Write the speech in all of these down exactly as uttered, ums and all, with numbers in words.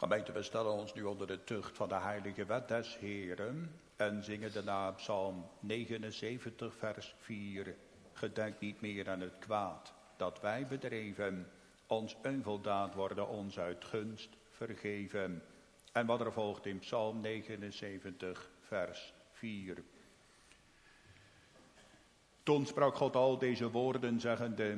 Gemeente, we stellen ons nu onder de tucht van de heilige wet des Heren en zingen daarna Psalm negenenzeventig vers vier. Gedenk niet meer aan het kwaad dat wij bedreven, ons euveldaad worden ons uit gunst vergeven. En wat er volgt in Psalm negenenzeventig vers vier. Toen sprak God al deze woorden zeggende: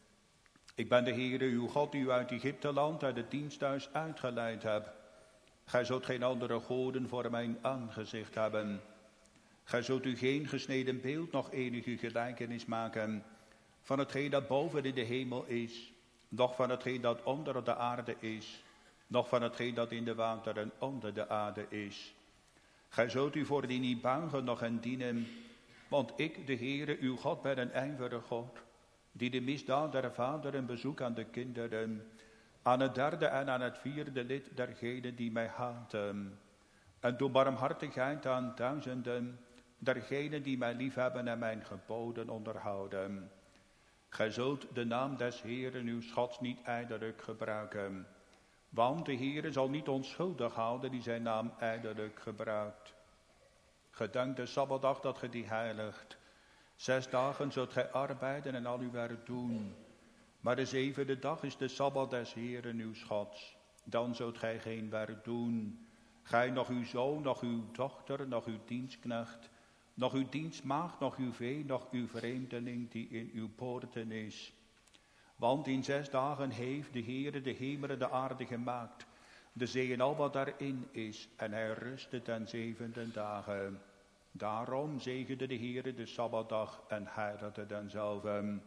Ik ben de Heere uw God die u uit Egypteland, uit het diensthuis uitgeleid hebt. Gij zult geen andere goden voor mijn aangezicht hebben. Gij zult u geen gesneden beeld, nog enige gelijkenis maken van hetgeen dat boven in de hemel is, noch van hetgeen dat onder de aarde is, noch van hetgeen dat in de wateren onder de aarde is. Gij zult u voor die niet buigen, noch hen dienen, want ik, de Heere uw God, ben een ijverige God, die de misdaad der vaderen bezoekt aan de kinderen, aan het derde en aan het vierde lid dergenen die mij haten. En doe barmhartigheid aan duizenden dergenen die mij liefhebben en mijn geboden onderhouden. Gij zult de naam des Heeren uw Gods niet ijdelijk gebruiken, want de Heere zal niet onschuldig houden die zijn naam ijdelijk gebruikt. Gedenk de Sabbatdag dat ge die heiligt. Zes dagen zult gij arbeiden en al uw werk doen. Maar de zevende dag is de Sabbat des Heeren uw Gods. Dan zult gij geen werk doen. Gij, nog uw zoon, nog uw dochter, nog uw dienstknecht, nog uw dienstmaagd, nog uw vee, nog uw vreemdeling die in uw poorten is. Want in zes dagen heeft de Heere de hemelen de aarde gemaakt, de zee en al wat daarin is, en hij rustte ten zevende dagen. Daarom zegende de Heere de Sabbatdag en heiligde denzelven.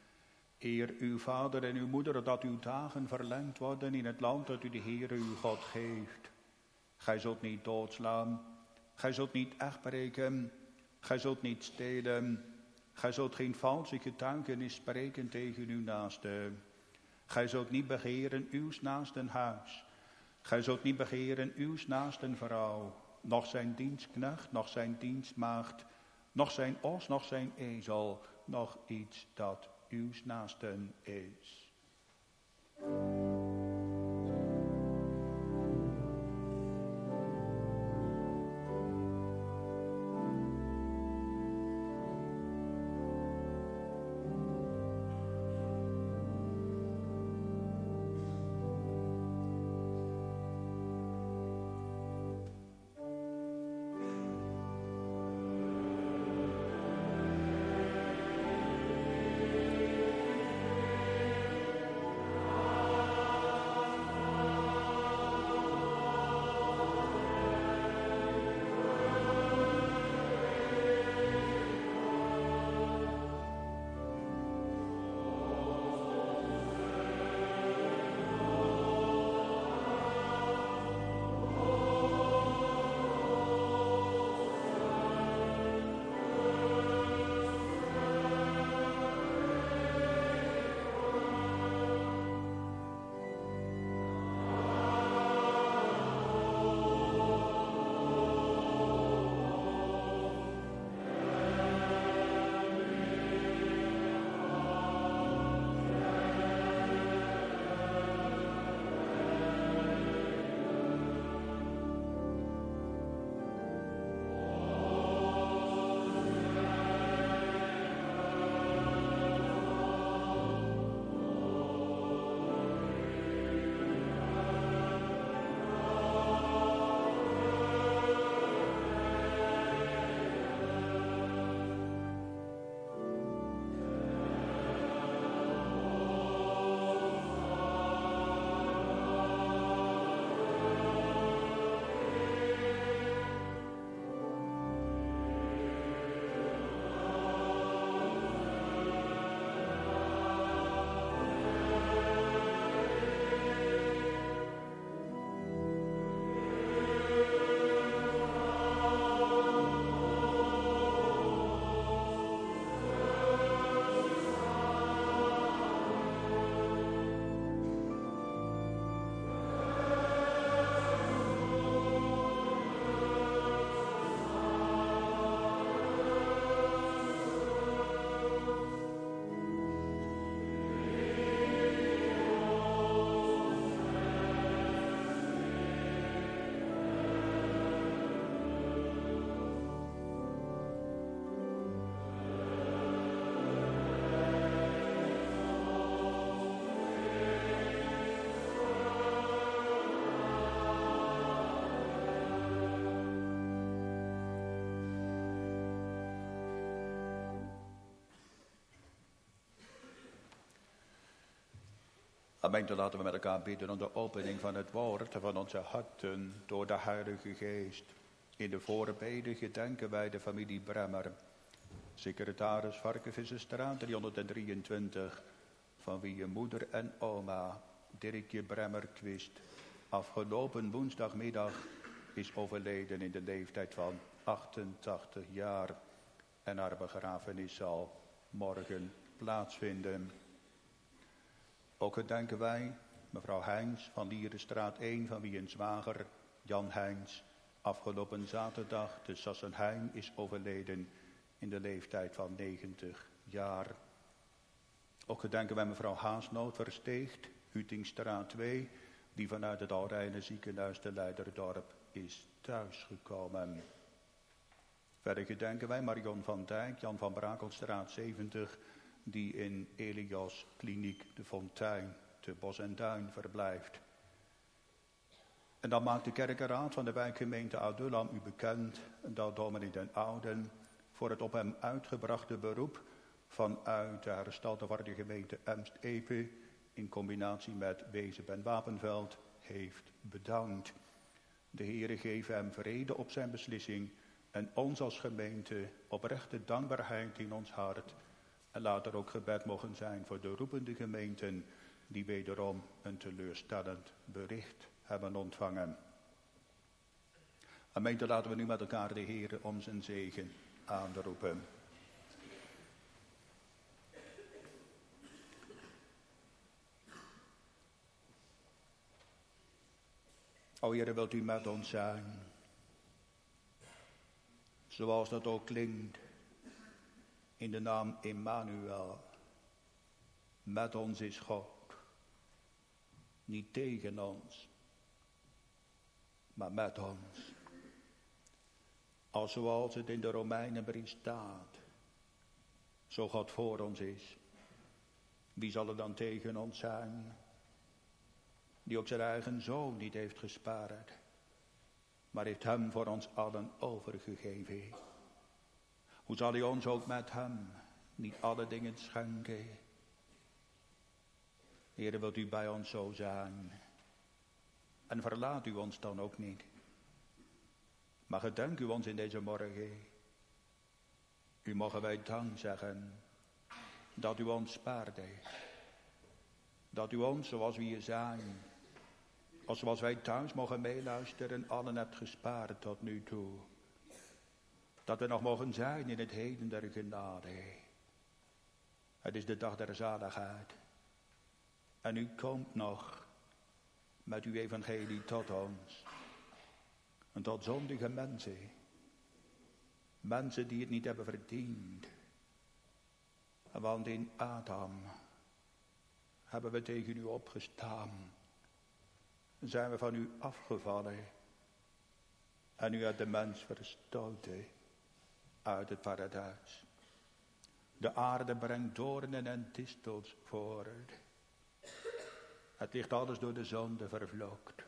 Eer uw vader en uw moeder dat uw dagen verlengd worden in het land dat u de Heere uw God geeft. Gij zult niet doodslaan, gij zult niet echtbreken, gij zult niet stelen, gij zult geen valse getuigenis spreken tegen uw naaste. Gij zult niet begeren uws naasten huis, gij zult niet begeren uws naasten vrouw, noch zijn dienstknecht, noch zijn dienstmaagd, noch zijn os, noch zijn ezel, noch iets dat uws naasten is. Gemeente, laten we met elkaar bidden om de opening van het woord van onze harten door de Heilige Geest. In de voorbeden gedenken wij de familie Bremmer, secretaris Varkenvisserstraat driehonderddrieëntwintig, van wie je moeder en oma Dirkje Bremmer Quist afgelopen woensdagmiddag is overleden in de leeftijd van achtentachtig jaar. En haar begrafenis zal morgen plaatsvinden. Ook gedenken wij mevrouw Heins van Lierenstraat één, van wie een zwager, Jan Heins, afgelopen zaterdag te Sassenheim is overleden in de leeftijd van negentig jaar. Ook gedenken wij mevrouw Haasnoot Versteegt, Hutingstraat twee, die vanuit het Alreine ziekenhuis te Leiderdorp is thuisgekomen. Verder gedenken wij Marion van Dijk, Jan van Brakelstraat zeventig, die in Elios Kliniek de Fontein te Bos en Duin verblijft. En dan maakt de kerkenraad van de wijkgemeente Oud-Dullam u bekend dat dominee Den Ouden voor het op hem uitgebrachte beroep vanuit de hersteltewaardige gemeente Emst-Epe in combinatie met Wezep en Wapenveld heeft bedankt. De Heere geeft hem vrede op zijn beslissing en ons als gemeente oprechte dankbaarheid in ons hart. En laat er ook gebed mogen zijn voor de roepende gemeenten die wederom een teleurstellend bericht hebben ontvangen. Gemeente, laten we nu met elkaar de Heere om zijn zegen aanroepen. O Heere, wilt u met ons zijn, zoals dat ook klinkt in de naam Emmanuel. Met ons is God, niet tegen ons, maar met ons. Als zoals het in de Romeinenbrief staat, zo God voor ons is, wie zal er dan tegen ons zijn? Die ook zijn eigen zoon niet heeft gespaard, maar heeft hem voor ons allen overgegeven. Hoe zal hij ons ook met hem niet alle dingen schenken? Heere, wilt u bij ons zo zijn? En verlaat u ons dan ook niet. Maar gedenk u ons in deze morgen. U mogen wij dank zeggen dat u ons spaarde. Dat u ons, zoals we hier zijn, als zoals wij thuis mogen meeluisteren, allen hebt gespaard tot nu toe. Dat we nog mogen zijn in het heden der genade. Het is de dag der zaligheid. En u komt nog met uw evangelie tot ons. En tot zondige mensen. Mensen die het niet hebben verdiend. Want in Adam hebben we tegen u opgestaan. Zijn we van u afgevallen. En u hebt de mens verstoten uit het paradijs. De aarde brengt doornen en distels voort. Het ligt alles door de zonde vervloekt.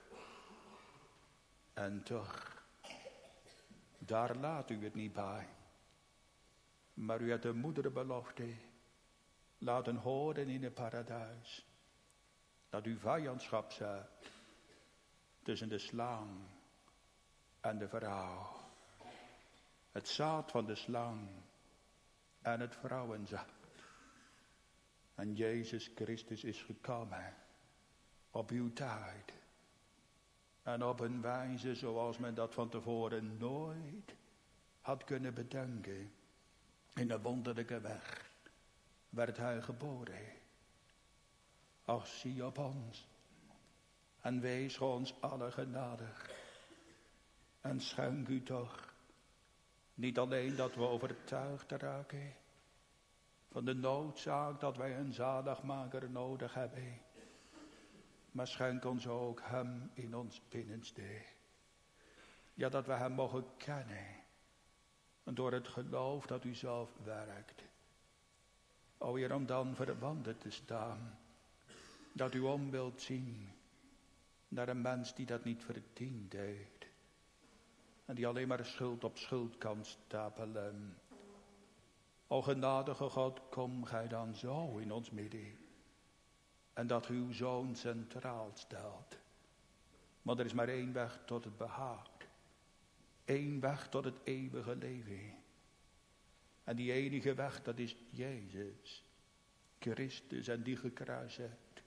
En toch, daar laat u het niet bij. Maar u hebt de moederbelofte laten horen in het paradijs. Dat u vijandschap zet tussen de slang en de vrouw. Het zaad van de slang en het vrouwenzaad. En Jezus Christus is gekomen op uw tijd. En op een wijze zoals men dat van tevoren nooit had kunnen bedenken. In een wonderlijke weg werd hij geboren. Ach, zie op ons en wees ons alle genadig. En schenk u toch niet alleen dat we overtuigd raken van de noodzaak dat wij een zaligmaker nodig hebben. Maar schenk ons ook hem in ons binnenste. Ja, dat we hem mogen kennen. En door het geloof dat u zelf werkt. O Heer, om dan verwanden te staan. Dat u om wilt zien naar een mens die dat niet verdiend heeft. En die alleen maar schuld op schuld kan stapelen. O genadige God, kom gij dan zo in ons midden. En dat u uw zoon centraal stelt. Maar er is maar één weg tot het behaag. Eén weg tot het eeuwige leven. En die enige weg, dat is Jezus. Christus en die gekruisigd.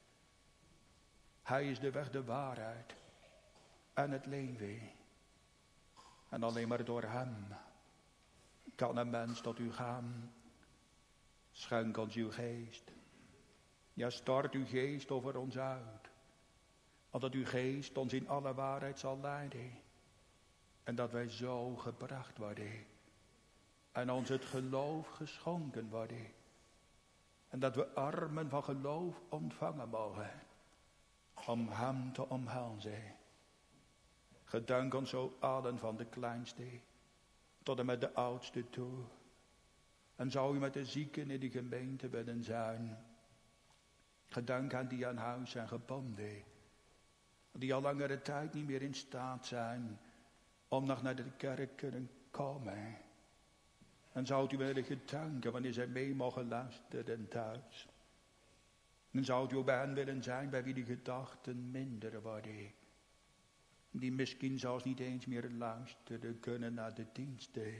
Hij is de weg, de waarheid en het leven. En alleen maar door hem kan een mens tot u gaan. Schenk ons uw geest. Ja, stort uw geest over ons uit. Opdat uw geest ons in alle waarheid zal leiden. En dat wij zo gebracht worden. En ons het geloof geschonken worden. En dat we armen van geloof ontvangen mogen. Om hem te omhelzen. Gedank ons zo allen van de kleinste tot en met de oudste toe. En zou u met de zieken in die gemeente willen zijn. Gedank aan die aan huis zijn gebonden. Die al langere tijd niet meer in staat zijn om nog naar de kerk kunnen komen. En zou u willen gedanken wanneer zij mee mogen luisteren thuis. En zou u ook bij hen willen zijn bij wie die gedachten minder worden. Die misschien zelfs niet eens meer luisteren kunnen naar de diensten.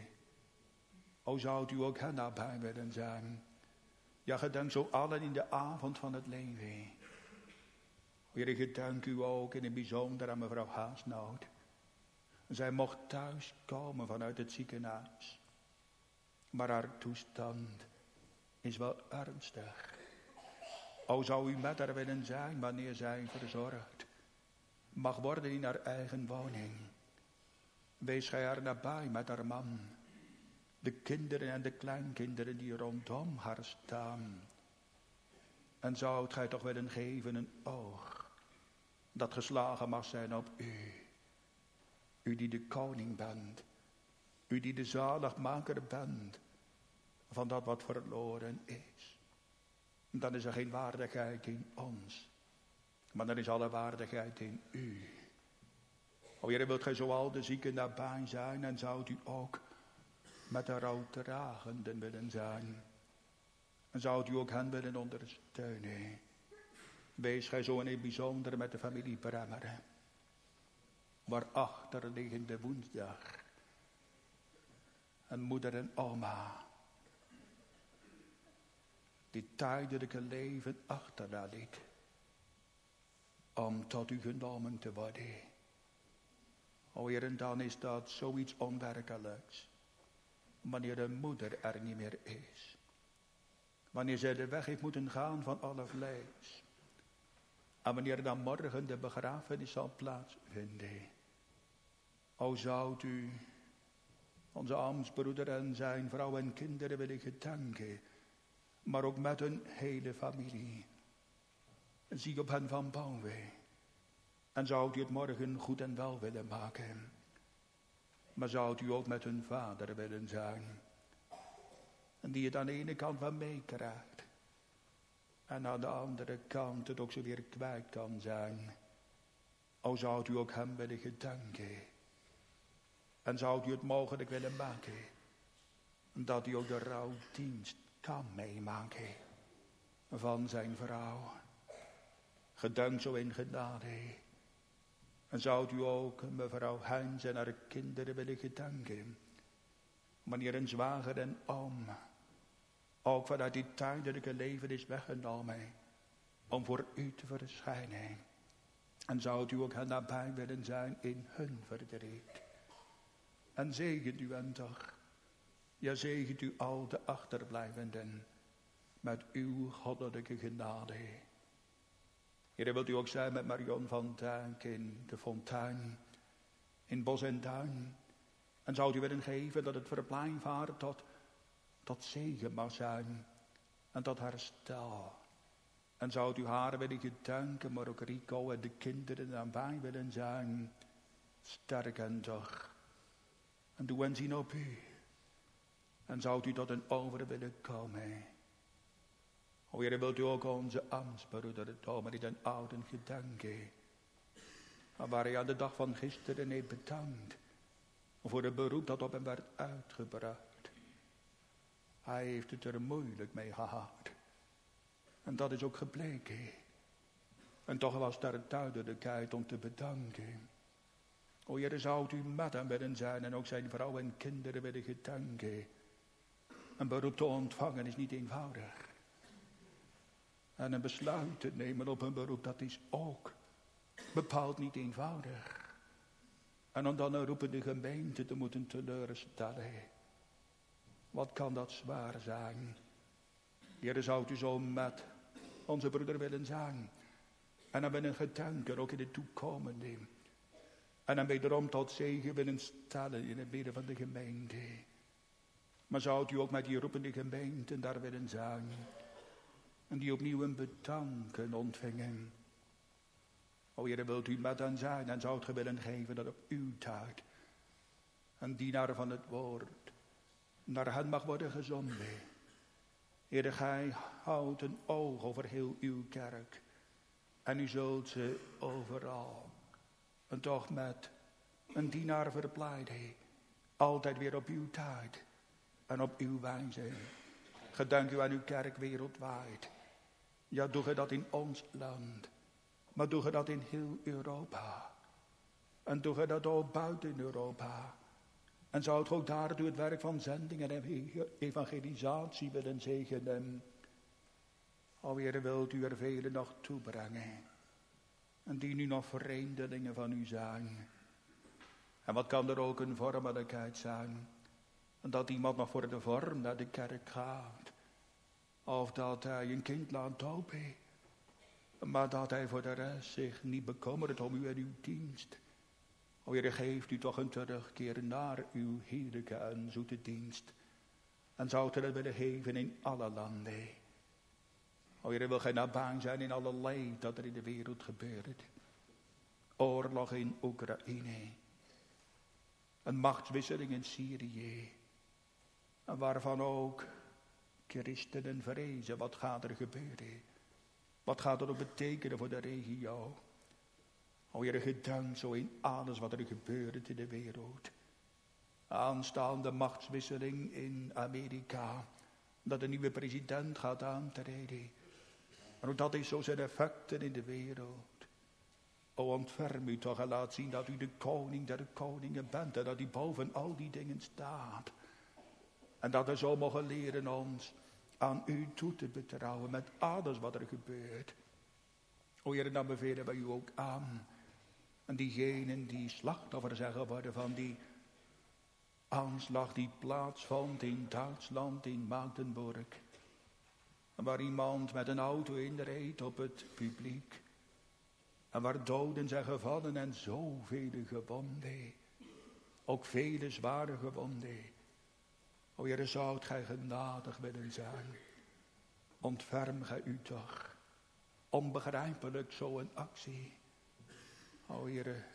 O zou u ook hen nabij willen zijn. Ja, gedank zo allen in de avond van het leven. Heer, ik dank u ook in het bijzonder aan mevrouw Haasnoot. Zij mocht thuis komen vanuit het ziekenhuis. Maar haar toestand is wel ernstig. O zou u met haar willen zijn wanneer zij verzorgd mag worden in haar eigen woning. Wees gij haar nabij met haar man. De kinderen en de kleinkinderen die rondom haar staan. En zoudt gij toch willen geven een oog. Dat geslagen mag zijn op u. U die de koning bent. U die de zaligmaker bent. Van dat wat verloren is. Dan is er geen waardigheid in ons. Maar dan is alle waardigheid in u. O Heer, wilt gij zoal de zieken nabij zijn. En zoudt u ook met de rouwdragenden willen zijn. En zoudt u ook hen willen ondersteunen. Wees gij zo in het bijzonder met de familie Bremmer. Waarachter liggende woensdag. En moeder en oma. Die tijdelijke leven achterliet. Om tot u genomen te worden. O Heer, en dan is dat zoiets onwerkelijks. Wanneer de moeder er niet meer is. Wanneer zij de weg heeft moeten gaan van alle vlees. En wanneer dan morgen de begrafenis zal plaatsvinden. O zoudt u onze ambtsbroeder en zijn vrouw en kinderen willen gedenken. Maar ook met hun hele familie. Zie op hen van boven. En zoudt u het morgen goed en wel willen maken. Maar zoudt u ook met hun vader willen zijn. En die het aan de ene kant wel meekrijgt. En aan de andere kant het ook zo weer kwijt kan zijn. O zoudt u ook hem willen gedenken. En zoudt u het mogelijk willen maken. Dat u ook de rouwdienst kan meemaken. Van zijn vrouw. Gedank zo in genade. En zoudt u ook mevrouw Heins en haar kinderen willen gedenken. Wanneer een zwager en oom ook vanuit die tijdelijke leven is weggenomen. Om voor u te verschijnen. En zoudt u ook hen nabij willen zijn in hun verdriet. En zegent u hen toch. Ja, zegent u al de achterblijvenden. Met uw goddelijke genade. Heer, wilt u ook zijn met Marion van Dijk in de fontein, in Bos en Duin. En zou u willen geven dat het verpleinvaart tot, tot zegen mag zijn. En tot herstel. En zou u haar willen gedenken, maar ook Rico en de kinderen daarbij willen zijn. Sterk hen toch. En doe hen zien op u. En zou u tot een over willen komen. O Heer, wilt u ook onze ambtsbroeder Dominee den Ouden gedenken. Waar hij aan de dag van gisteren heeft bedankt. Voor het beroep dat op hem werd uitgebracht. Hij heeft het er moeilijk mee gehad. En dat is ook gebleken. En toch was daar duidelijkheid om te bedanken. O Heer, zou u met hem willen zijn en ook zijn vrouw en kinderen willen gedenken. Een beroep te ontvangen is niet eenvoudig. En een besluit te nemen op een beroep, dat is ook bepaald niet eenvoudig. En om dan een roepende gemeente te moeten teleurstellen. Wat kan dat zwaar zijn? Heer, zou u zo met onze broeder willen zijn. En dan willen gedenken, ook in de toekomende. En dan wederom tot zegen willen stellen in het midden van de gemeente. Maar zou u ook met die roepende gemeenten daar willen zijn. En die opnieuw een bedanken ontvingen. O Heer, wilt u met hen zijn en zou het willen geven dat op uw tijd een dienaar van het woord naar hen mag worden gezonden. Heer, gij houdt een oog over heel uw kerk. En u zult ze overal, en toch met een dienaar verpleiden, altijd weer op uw tijd en op uw wijze. Gedenk u aan uw kerk wereldwijd. Ja, doe ge dat in ons land. Maar doe ge dat in heel Europa. En doe ge dat ook buiten Europa. En zou het ook daardoor het werk van zendingen en evangelisatie willen zegenen. O Heer, wilt u er velen nog toebrengen. En die nu nog vreemdelingen van u zijn. En wat kan er ook een vormelijkheid zijn. Dat iemand nog voor de vorm naar de kerk gaat. Of dat hij een kind laat dopen. Maar dat hij voor de rest zich niet bekommert om u en uw dienst. O Heer, geeft u toch een terugkeer naar uw heerlijke en zoete dienst. En zou u dat willen geven in alle landen. O Heer, wil gij nabij zijn in alle leed dat er in de wereld gebeurt. Oorlog in Oekraïne. Een machtswisseling in Syrië. En waarvan ook christenen vrezen, wat gaat er gebeuren? Wat gaat er ook betekenen voor de regio? O Heer, gedankt zo in alles wat er gebeurt in de wereld. Aanstaande machtswisseling in Amerika. Dat een nieuwe president gaat aantreden. En ook dat is zo zijn effecten in de wereld. O, ontferm u toch en laat zien dat u de koning der koningen bent. En dat u boven al die dingen staat. En dat we zo mogen leren ons aan u toe te betrouwen met alles wat er gebeurt. O Heer, dan bevelen wij u ook aan. En diegenen die slachtoffer zijn geworden van die aanslag die plaatsvond in Duitsland, in Magdeburg. Waar iemand met een auto inreed op het publiek. En waar doden zijn gevallen en zoveel gewonden. Ook vele zware gewonden. O Heer, zou gij genadig willen zijn. Ontferm gij u toch. Onbegrijpelijk zo'n actie. O Heer,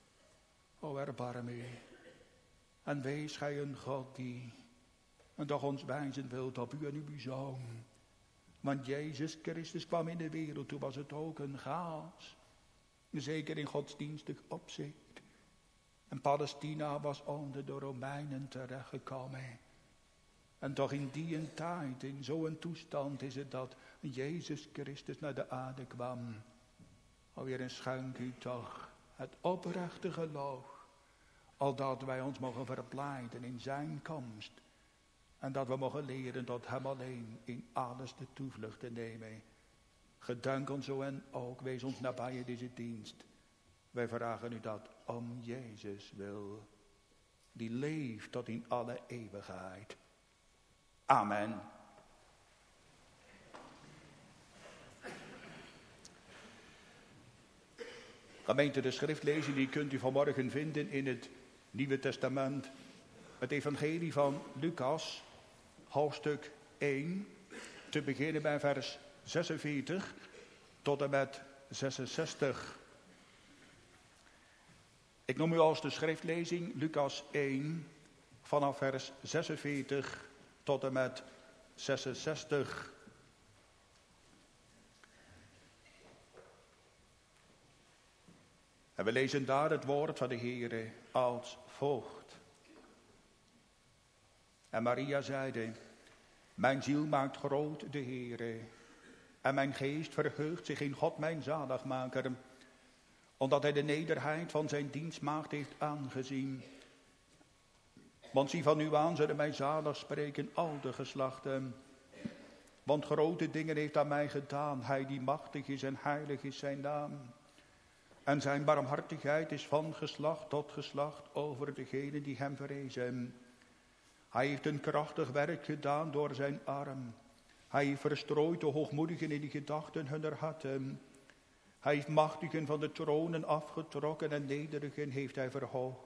o erbarm u. En wees gij een God die en toch ons wijzen wilt op u en uw zoon. Want Jezus Christus kwam in de wereld, toen was het ook een chaos. Zeker in godsdienstig opzicht. En Palestina was onder de Romeinen terechtgekomen. En toch in die een tijd, in zo'n toestand is het dat Jezus Christus naar de aarde kwam. Alweer een schenk u toch het oprechte geloof. Al dat wij ons mogen verblijden in zijn komst. En dat we mogen leren tot hem alleen in alles de toevlucht te nemen. Gedank ons zo en ook, wees ons nabij in deze dienst. Wij vragen u dat om Jezus wil. Die leeft tot in alle eeuwigheid. Amen. Gemeente, de schriftlezing die kunt u vanmorgen vinden in het Nieuwe Testament. Het evangelie van Lucas, hoofdstuk één, te beginnen bij vers zesenveertig tot en met zesenzestig. Ik noem u als de schriftlezing Lucas één, vanaf vers zesenveertig tot en met zesenzestig. En we lezen daar het woord van de Heere als volgt. En Maria zeide, mijn ziel maakt groot de Heere, En mijn geest verheugt zich in God mijn zaligmaker, omdat hij de nederheid van zijn dienstmaagd heeft aangezien. Want zie, van nu aan zullen mij zalig spreken al de geslachten. Want grote dingen heeft aan mij gedaan, hij die machtig is en heilig is zijn naam. En zijn barmhartigheid is van geslacht tot geslacht over degenen die hem vrezen. Hij heeft een krachtig werk gedaan door zijn arm. Hij heeft verstrooid de hoogmoedigen in de gedachten hunner harten. Hij heeft machtigen van de tronen afgetrokken en nederigen heeft hij verhoogd.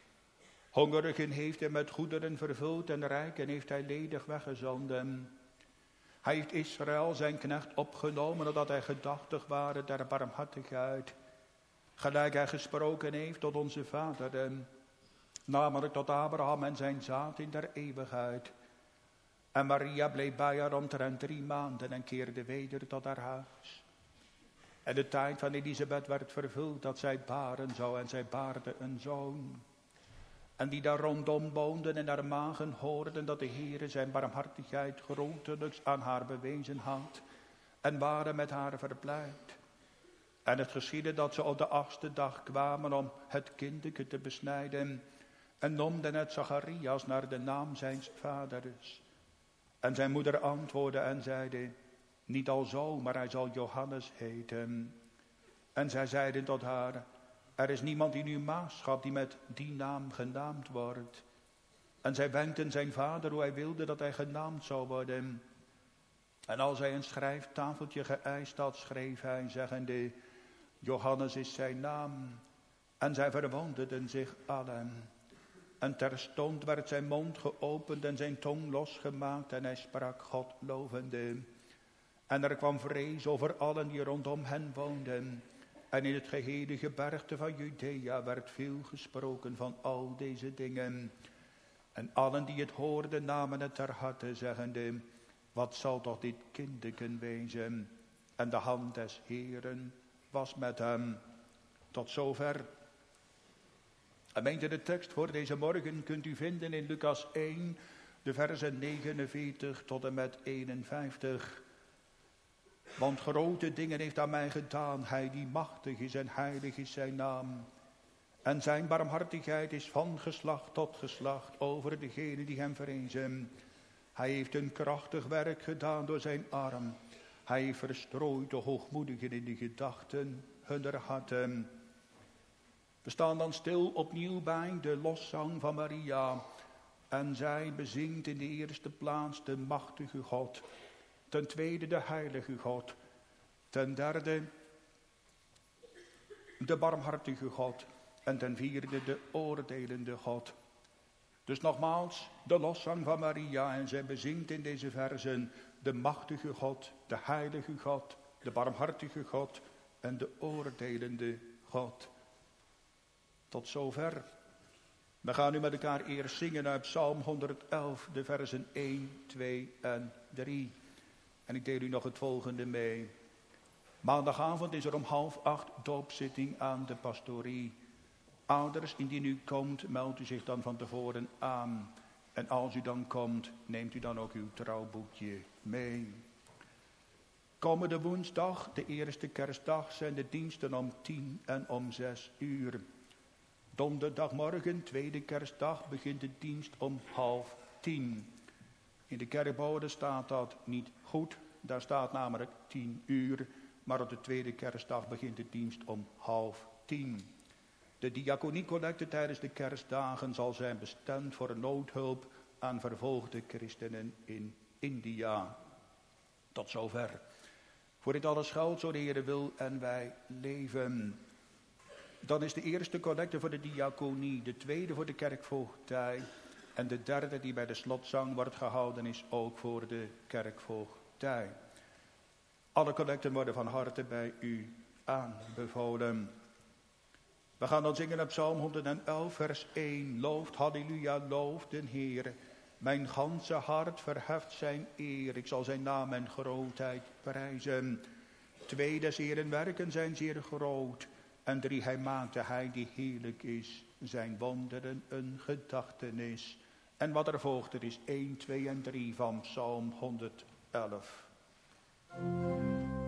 Hongerigen heeft hij met goederen vervuld en rijken heeft hij ledig weggezonden. Hij heeft Israël zijn knecht opgenomen, omdat hij gedachtig waren der barmhartigheid. Gelijk hij gesproken heeft tot onze vaderen, namelijk tot Abraham en zijn zaad in der eeuwigheid. En Maria bleef bij haar omtrent drie maanden en keerde weder tot haar huis. En de tijd van Elisabeth werd vervuld dat zij baren zou en zij baarde een zoon. En die daar rondom woonden en haar magen hoorden dat de Heere zijn barmhartigheid grotelijks aan haar bewezen had. En waren met haar verblijd. En het geschiedde dat ze op de achtste dag kwamen om het kindeke te besnijden. En noemden het Zacharias naar de naam zijns vaders. En zijn moeder antwoordde en zeide, niet al zo, maar hij zal Johannes heten. En zij zeiden tot haar, er is niemand in uw maagschap die met die naam genaamd wordt. En zij wenkten zijn vader hoe hij wilde dat hij genaamd zou worden. En als hij een schrijftafeltje geëist had, schreef hij, zeggende, Johannes is zijn naam. En zij verwonderden zich allen. En terstond werd zijn mond geopend en zijn tong losgemaakt en hij sprak God lovende. En er kwam vrees over allen die rondom hen woonden. En in het gehele gebergte van Judea werd veel gesproken van al deze dingen. En allen die het hoorden namen het ter harte, zeggende, wat zal toch dit kindeken wezen? En de hand des Heeren was met hem. Tot zover. En meent u de tekst voor deze morgen kunt u vinden in Lucas één, de versen negenenveertig tot en met eenenvijftig. Want grote dingen heeft aan mij gedaan, hij die machtig is en heilig is zijn naam. En zijn barmhartigheid is van geslacht tot geslacht over degenen die hem vrezen. Hij heeft een krachtig werk gedaan door zijn arm. Hij heeft verstrooid de hoogmoedigen in de gedachten hunner harten. We staan dan stil opnieuw bij de loszang van Maria. En zij bezingt in de eerste plaats de machtige God. Ten tweede de heilige God. Ten derde de barmhartige God. En ten vierde de oordelende God. Dus nogmaals de loszang van Maria. En zij bezingt in deze versen de machtige God, de heilige God, de barmhartige God en de oordelende God. Tot zover. We gaan nu met elkaar eerst zingen uit Psalm honderdelf, de versen één, twee en drie. En ik deel u nog het volgende mee. Maandagavond is er om half acht doopzitting aan de pastorie. Ouders, indien u komt, meldt u zich dan van tevoren aan. En als u dan komt, neemt u dan ook uw trouwboekje mee. Komende woensdag, de eerste kerstdag, zijn de diensten om tien en om zes uur. Donderdagmorgen, tweede kerstdag, begint de dienst om half tien. In de kerkbode staat dat niet goed. Daar staat namelijk tien uur. Maar op de tweede kerstdag begint de dienst om half tien. De diaconiecollecte tijdens de kerstdagen zal zijn bestemd voor noodhulp aan vervolgde christenen in India. Tot zover. Voor dit alles geldt, zo de Heere wil en wij leven. Dan is de eerste collecte voor de diaconie, de tweede voor de kerkvoogdij en de derde die bij de slotzang wordt gehouden is ook voor de kerkvoogdij. Alle collecten worden van harte bij u aanbevolen. We gaan dan zingen op Psalm honderdelf vers één. Looft, halleluja, looft de Heer. Mijn ganse hart verheft zijn eer. Ik zal zijn naam en grootheid prijzen. Twee des Heeren werken zijn zeer groot. En drie, hij maakte hij die heerlijk is. Zijn wonderen een gedachtenis. En wat er volgt, er is één, twee en drie van Psalm honderdelf.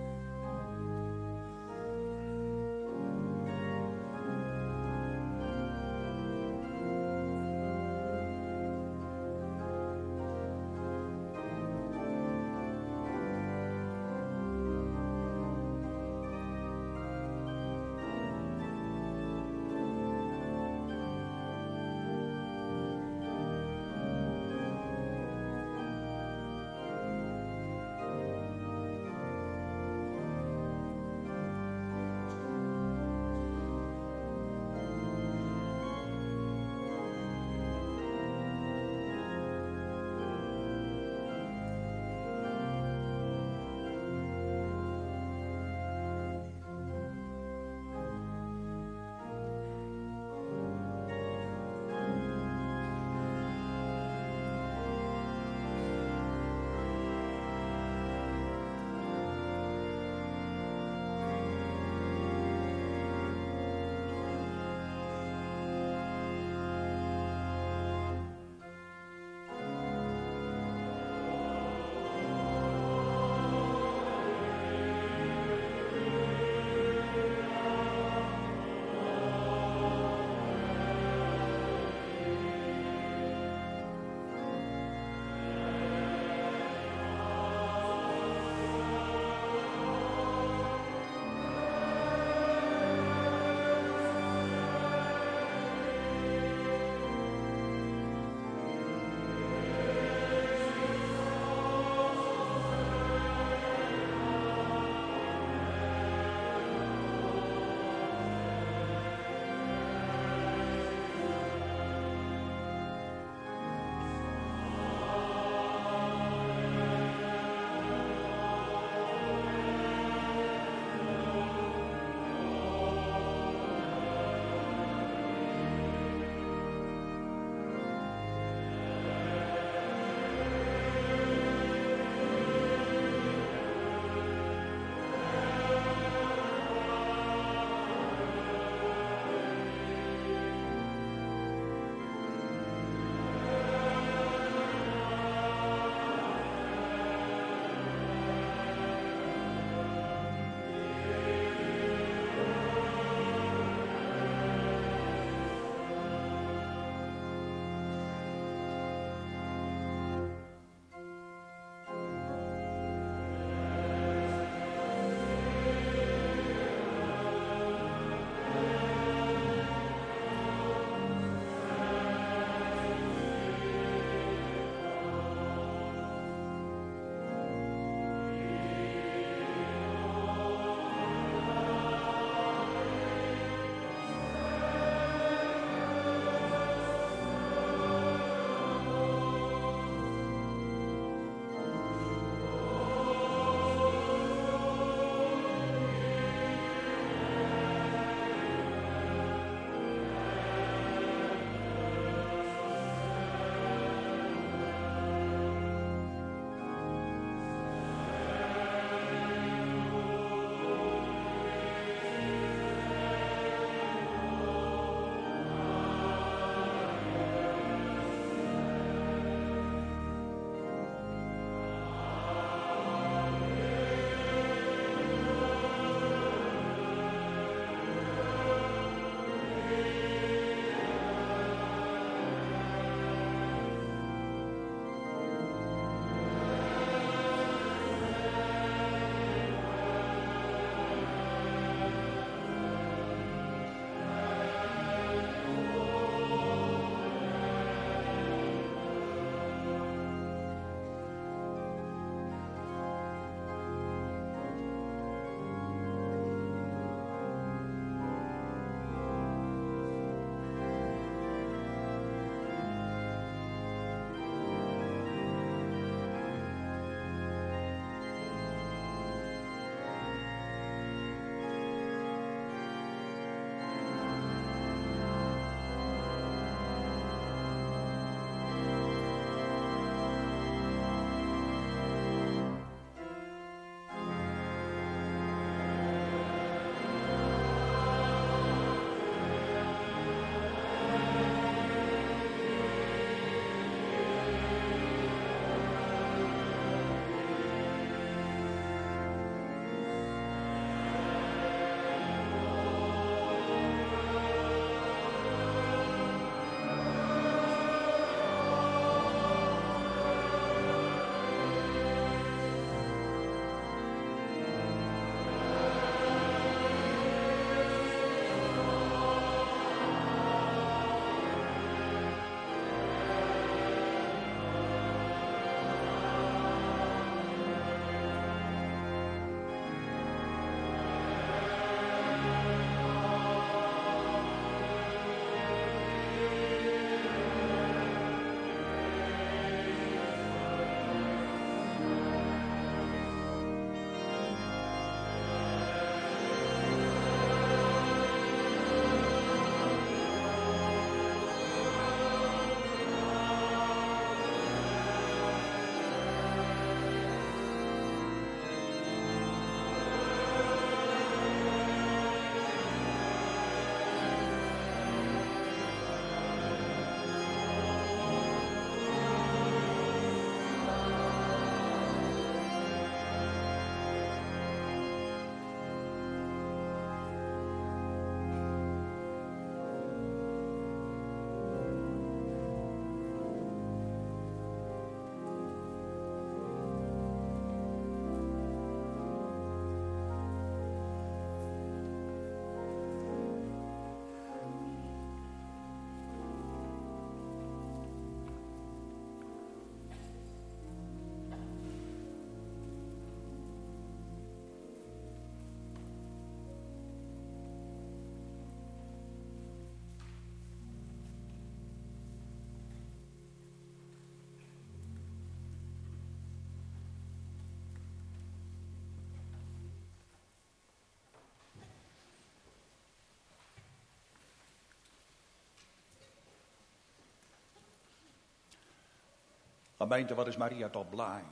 Gemeente, wat is Maria toch blij.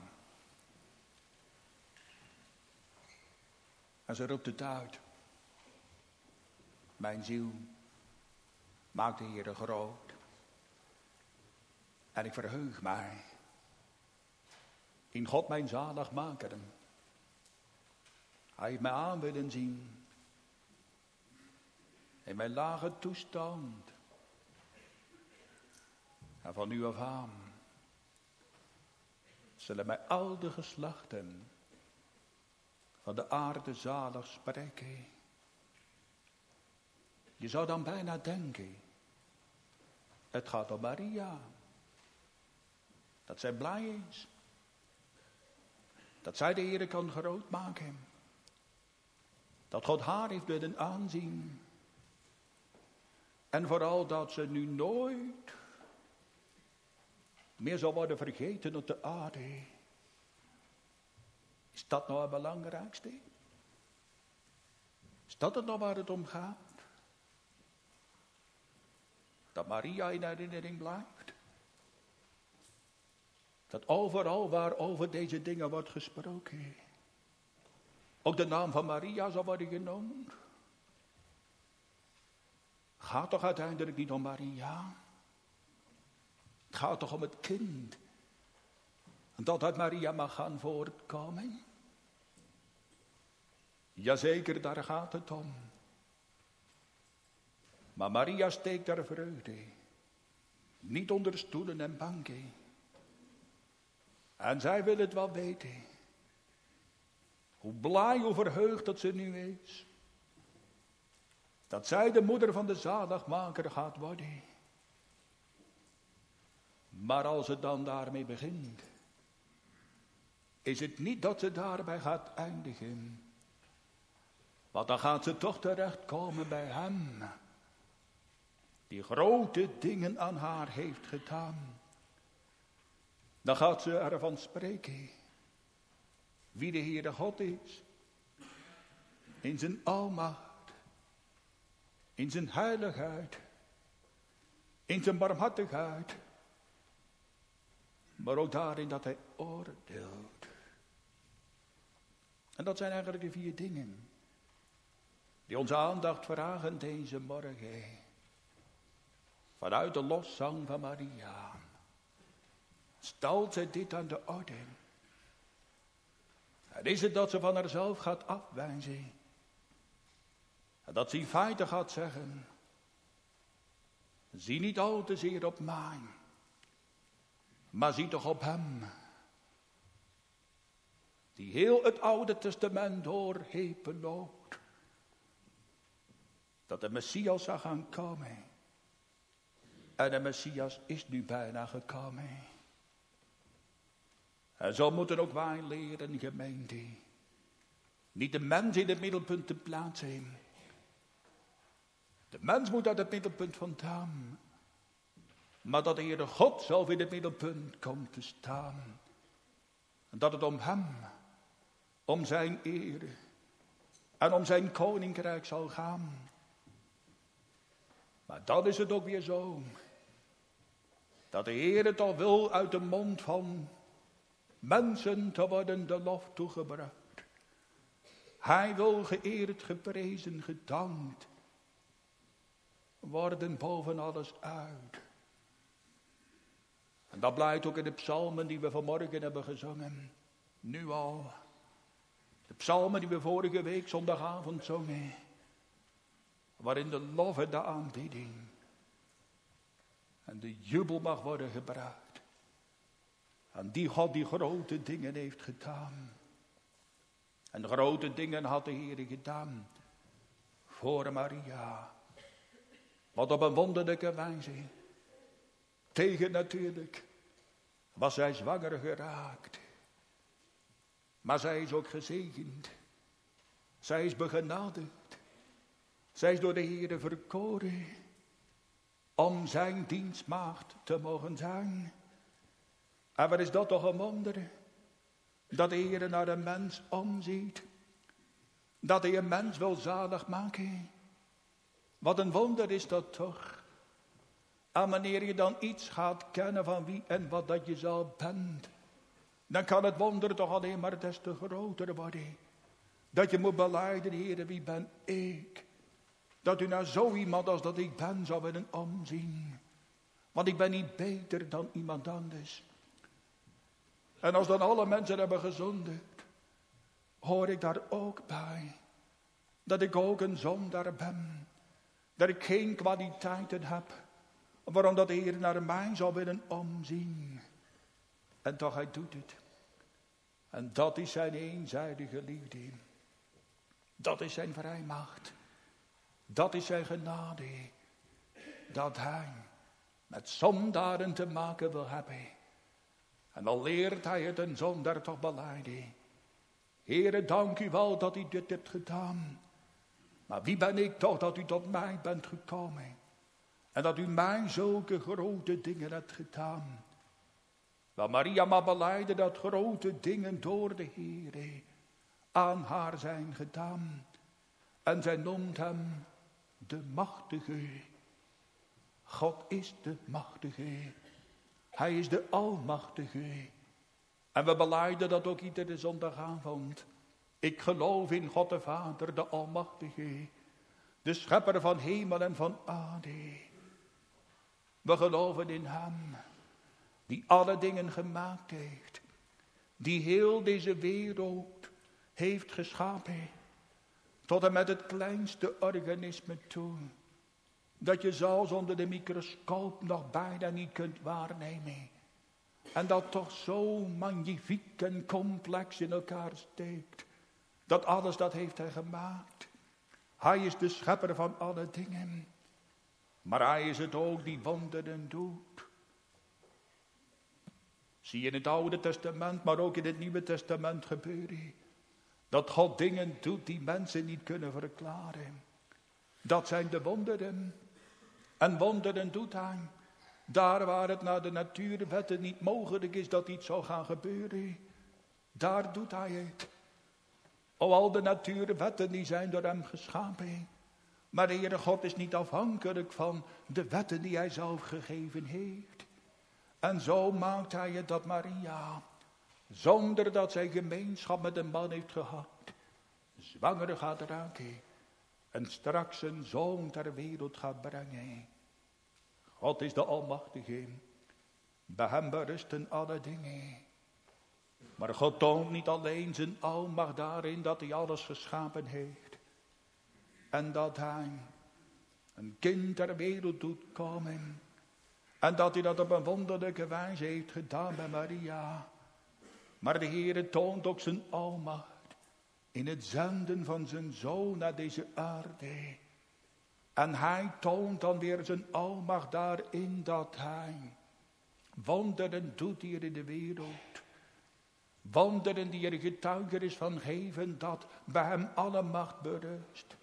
En ze roept het uit. Mijn ziel maakt de Heere groot. En ik verheug mij in God mijn zaligmaker. Hij heeft mij aan willen zien. In mijn lage toestand. En van nu af aan zullen mij al de geslachten van de aarde zalig spreken. Je zou dan bijna denken, het gaat om Maria. Dat zij blij is. Dat zij de Heere kan groot maken. Dat God haar heeft willen aanzien. En vooral dat ze nu nooit meer zal worden vergeten op de aarde. Is dat nou het belangrijkste? Is dat het nou waar het om gaat? Dat Maria in herinnering blijft? Dat overal waar over deze dingen wordt gesproken, ook de naam van Maria zal worden genoemd? Gaat toch uiteindelijk niet om Maria? Het gaat toch om het kind. En dat uit Maria mag gaan voortkomen? Jazeker, daar gaat het om. Maar Maria steekt haar vreugde niet onder stoelen en banken. En zij wil het wel weten. Hoe blij, hoe verheugd dat ze nu is. Dat zij de moeder van de zaligmaker gaat worden. Maar als het dan daarmee begint, is het niet dat ze daarbij gaat eindigen. Want dan gaat ze toch terechtkomen bij hem, die grote dingen aan haar heeft gedaan. Dan gaat ze ervan spreken wie de Heere God is. In zijn almacht, in zijn heiligheid, in zijn barmhartigheid. Maar ook daarin dat hij oordeelt. En dat zijn eigenlijk de vier dingen die onze aandacht vragen deze morgen. Vanuit de loszang van Maria stelt zij dit aan de orde. En is het dat ze van haarzelf gaat afwijzen. En dat ze in feite gaat zeggen, zie niet al te zeer op mij, maar zie toch op hem, die heel het Oude Testament door heeft beloofd, dat de Messias zou gaan komen. En de Messias is nu bijna gekomen. En zo moeten ook wij leren, gemeente, niet de mens in het middelpunt te plaatsen. De mens moet uit het middelpunt vandaan. Maar dat de Heere God zelf in het middelpunt komt te staan. En dat het om hem, om zijn eer en om zijn koninkrijk zal gaan. Maar dan is het ook weer zo, dat de Heere toch wil uit de mond van mensen te worden de lof toegebracht. Hij wil geëerd, geprezen, gedankt worden boven alles uit. En dat blijkt ook in de psalmen die we vanmorgen hebben gezongen. Nu al. De psalmen die we vorige week zondagavond zongen. Waarin de lof en de aanbidding en de jubel mag worden gebracht. Aan die God die grote dingen heeft gedaan. En grote dingen had de Heer gedaan voor Maria. Want op een wonderlijke wijze, tegen natuurlijk, was zij zwanger geraakt. Maar zij is ook gezegend. Zij is begenadigd. Zij is door de Heere verkoren om zijn dienstmaagd te mogen zijn. En wat is dat toch een wonder? Dat de Heere naar een mens omziet. Dat hij een mens wil zalig maken. Wat een wonder is dat toch. En wanneer je dan iets gaat kennen van wie en wat dat je zelf bent, dan kan het wonder toch alleen maar des te groter worden. Dat je moet belijden, Heere, wie ben ik? Dat u naar zo iemand als dat ik ben zou willen omzien. Want ik ben niet beter dan iemand anders. En als dan alle mensen hebben gezondigd, hoor ik daar ook bij. Dat ik ook een zondaar ben. Dat ik geen kwaliteiten heb. Waarom dat de Heer naar mij zou willen omzien. En toch, hij doet het. En dat is zijn eenzijdige liefde. Dat is zijn vrijmacht. Dat is zijn genade. Dat hij met zondaren te maken wil hebben. En al leert hij het een zondaar toch belijden. Heere, dank u wel dat u dit hebt gedaan. Maar wie ben ik toch dat u tot mij bent gekomen? En dat u mij zulke grote dingen hebt gedaan. Wel, Maria mag belijden dat grote dingen door de Heere aan haar zijn gedaan. En zij noemt hem de machtige. God is de machtige. Hij is de almachtige. En we belijden dat ook iedere zondagavond. Ik geloof in God de Vader, de almachtige. De schepper van hemel en van aarde. We geloven in hem. Die alle dingen gemaakt heeft. Die heel deze wereld heeft geschapen. Tot en met het kleinste organisme toe. Dat je zelfs onder de microscoop nog bijna niet kunt waarnemen. En dat toch zo magnifiek en complex in elkaar steekt. Dat alles dat heeft hij gemaakt. Hij is de schepper van alle dingen. Maar hij is het ook die wonderen doet. Zie je in het Oude Testament, maar ook in het Nieuwe Testament gebeuren. Dat God dingen doet die mensen niet kunnen verklaren. Dat zijn de wonderen. En wonderen doet hij. Daar waar het naar de natuurwetten niet mogelijk is dat iets zou gaan gebeuren. Daar doet hij het. O, al de natuurwetten die zijn door hem geschapen. Maar de Heere God is niet afhankelijk van de wetten die hij zelf gegeven heeft. En zo maakt hij het dat Maria, zonder dat zij gemeenschap met een man heeft gehad, zwanger gaat raken en straks een zoon ter wereld gaat brengen. God is de Almachtige. Bij hem berusten alle dingen. Maar God toont niet alleen zijn almacht daarin dat hij alles geschapen heeft. En dat hij een kind ter wereld doet komen. En dat hij dat op een wonderlijke wijze heeft gedaan bij Maria. Maar de Heere toont ook zijn almacht in het zenden van zijn zoon naar deze aarde. En hij toont dan weer zijn almacht daarin dat hij wonderen doet hier in de wereld. Wonderen die er getuigenis van geven dat bij hem alle macht berust.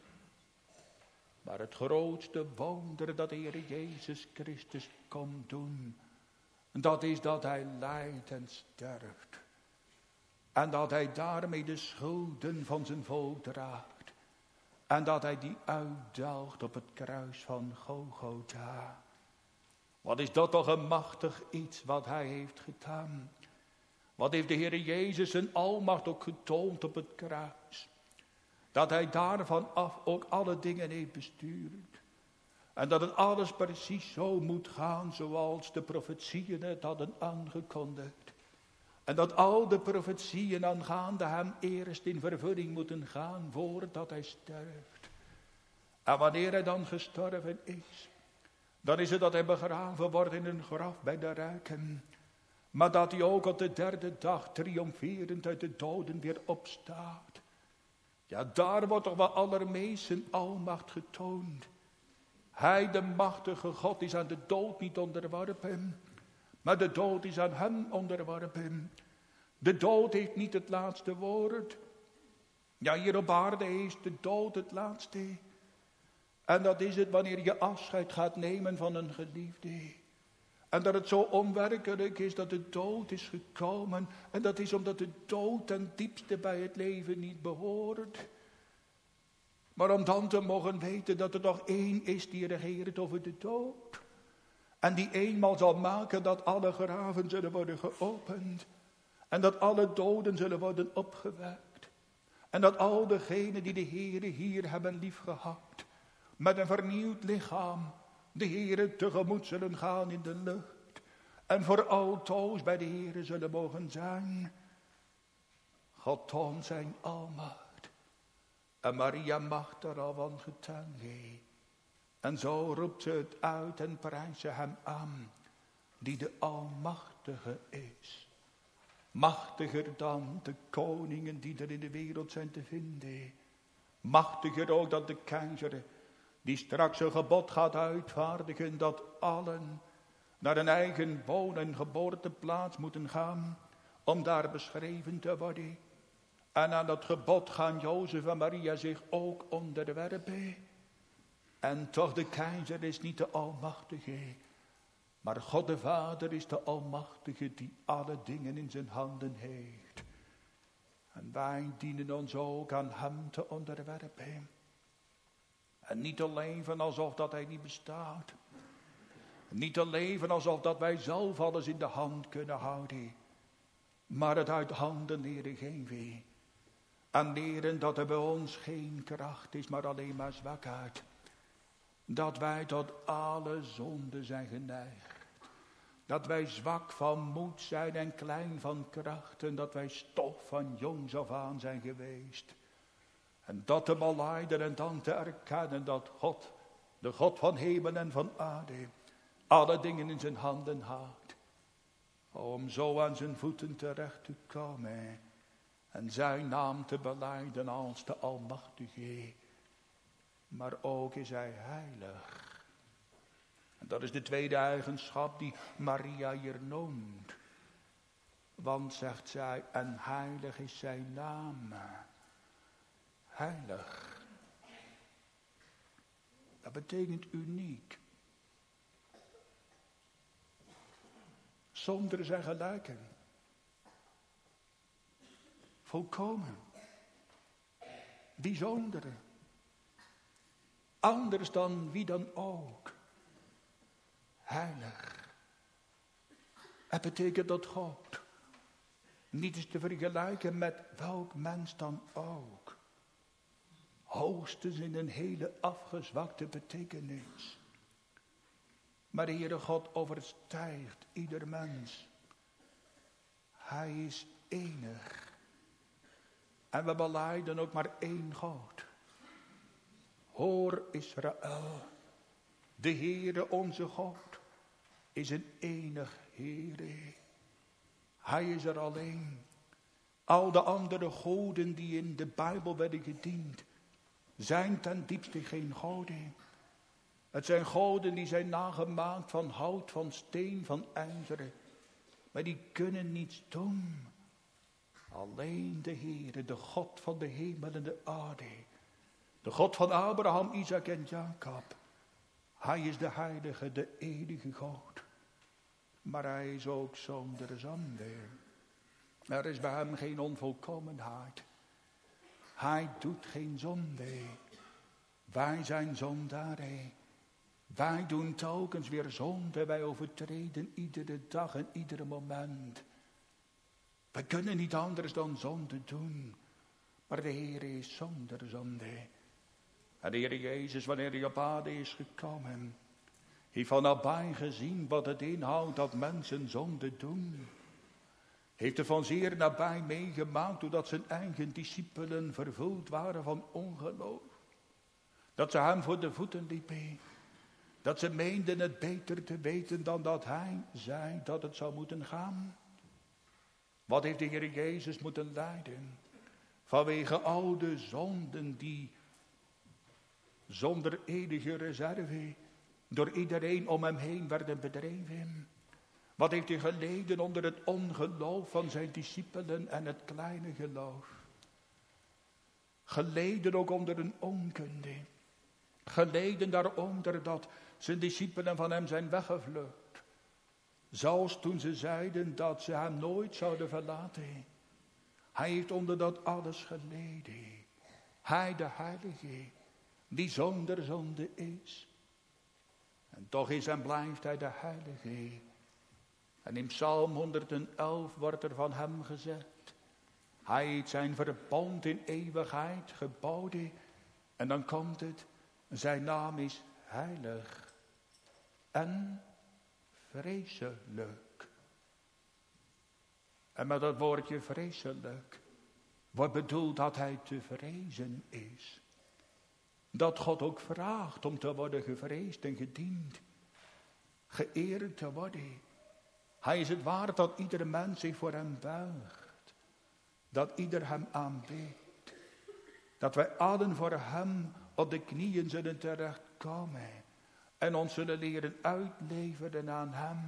Maar het grootste wonder dat de Heer Jezus Christus komt doen, dat is dat hij lijdt en sterft. En dat hij daarmee de schulden van zijn volk draagt. En dat hij die uitdelgt op het kruis van Golgotha. Wat is dat toch een machtig iets wat hij heeft gedaan. Wat heeft de Heer Jezus zijn almacht ook getoond op het kruis. Dat hij daarvan af ook alle dingen heeft bestuurd. En dat het alles precies zo moet gaan zoals de profetieën het hadden aangekondigd. En dat al de profetieën aangaande hem eerst in vervulling moeten gaan voordat hij sterft. En wanneer hij dan gestorven is, dan is het dat hij begraven wordt in een graf bij de rijken. Maar dat hij ook op de derde dag triomferend uit de doden weer opstaat. Ja, daar wordt toch wel allermeest zijn almacht getoond. Hij, de machtige God, is aan de dood niet onderworpen. Maar de dood is aan hem onderworpen. De dood heeft niet het laatste woord. Ja, hier op aarde is de dood het laatste. En dat is het wanneer je afscheid gaat nemen van een geliefde. En dat het zo onwerkelijk is dat de dood is gekomen. En dat is omdat de dood ten diepste bij het leven niet behoort. Maar om dan te mogen weten dat er nog één is die regeert over de dood. En die eenmaal zal maken dat alle graven zullen worden geopend. En dat alle doden zullen worden opgewekt. En dat al degenen die de Heere hier hebben liefgehad, met een vernieuwd lichaam, de Heere tegemoet zullen gaan in de lucht. En voor altoos bij de Heere zullen mogen zijn. God toont zijn almacht. En Maria mag er al van getuigen. En zo roept ze het uit en prijst ze hem aan, die de Almachtige is. Machtiger dan de koningen die er in de wereld zijn te vinden. Machtiger ook dan de keizer, die straks een gebod gaat uitvaardigen dat allen naar een eigen woon- en geboorteplaats moeten gaan, om daar beschreven te worden. En aan dat gebod gaan Jozef en Maria zich ook onderwerpen. En toch de keizer is niet de Almachtige, maar God de Vader is de Almachtige die alle dingen in zijn handen heeft. En wij dienen ons ook aan hem te onderwerpen. En niet te leven alsof dat hij niet bestaat. Niet te leven alsof dat wij zelf alles in de hand kunnen houden. Maar het uit handen leren geven. En leren dat er bij ons geen kracht is, maar alleen maar zwakheid. Dat wij tot alle zonden zijn geneigd. Dat wij zwak van moed zijn en klein van kracht. En dat wij stof van jongs af aan zijn geweest. En dat te belijden en dan te erkennen dat God, de God van hemel en van aarde, alle dingen in zijn handen houdt. Om zo aan zijn voeten terecht te komen. En zijn naam te belijden als de Almachtige. Maar ook is hij heilig. En dat is de tweede eigenschap die Maria hier noemt. Want, zegt zij, en heilig is zijn naam. Heilig. Dat betekent uniek. Zonder zijn gelijken. Volkomen. Bijzondere. Anders dan wie dan ook. Heilig. Het betekent dat God niet is te vergelijken met welk mens dan ook. Hoogstens in een hele afgezwakte betekenis. Maar de Heere God overstijgt ieder mens. Hij is enig. En we belijden ook maar één God. Hoor Israël, de Heere onze God is een enig Heere. Hij is er alleen. Al de andere goden die in de Bijbel werden gediend, zijn ten diepste geen goden. Het zijn goden die zijn nagemaakt van hout, van steen, van ijzer. Maar die kunnen niets doen. Alleen de Heere, de God van de hemel en de aarde. De God van Abraham, Isaac en Jacob. Hij is de heilige, de eeuwige God. Maar hij is ook zonder zonde. Er is bij hem geen onvolkomenheid. Hij doet geen zonde. Wij zijn zondaren. Wij doen telkens weer zonde. Wij overtreden iedere dag en iedere moment. We kunnen niet anders dan zonde doen. Maar de Heer is zonder zonde. En de Heer Jezus, wanneer hij op aarde is gekomen, heeft van nabij gezien wat het inhoudt dat mensen zonde doen. Heeft er van zeer nabij meegemaakt doordat zijn eigen discipelen vervuld waren van ongeloof. Dat ze hem voor de voeten liepen. Dat ze meenden het beter te weten dan dat hij zei dat het zou moeten gaan. Wat heeft de Heer Jezus moeten lijden? Vanwege al de zonden die zonder eeuwige reserve door iedereen om hem heen werden bedreven. Wat heeft hij geleden onder het ongeloof van zijn discipelen en het kleine geloof. Geleden ook onder een onkunde. Geleden daaronder dat zijn discipelen van hem zijn weggevlucht. Zelfs toen ze zeiden dat ze hem nooit zouden verlaten. Hij heeft onder dat alles geleden. Hij de heilige, die zonder zonde is. En toch is en blijft hij de heilige. En in Psalm honderdelf wordt er van hem gezegd: hij heeft zijn verbond in eeuwigheid geboden. En dan komt het, zijn naam is heilig en vreselijk. En met dat woordje vreselijk wordt bedoeld dat hij te vrezen is. Dat God ook vraagt om te worden gevreesd en gediend, geëerd te worden. Hij is het waard dat iedere mens zich voor hem buigt, dat ieder hem aanbidt, dat wij allen voor hem op de knieën zullen terechtkomen en ons zullen leren uitleveren aan hem.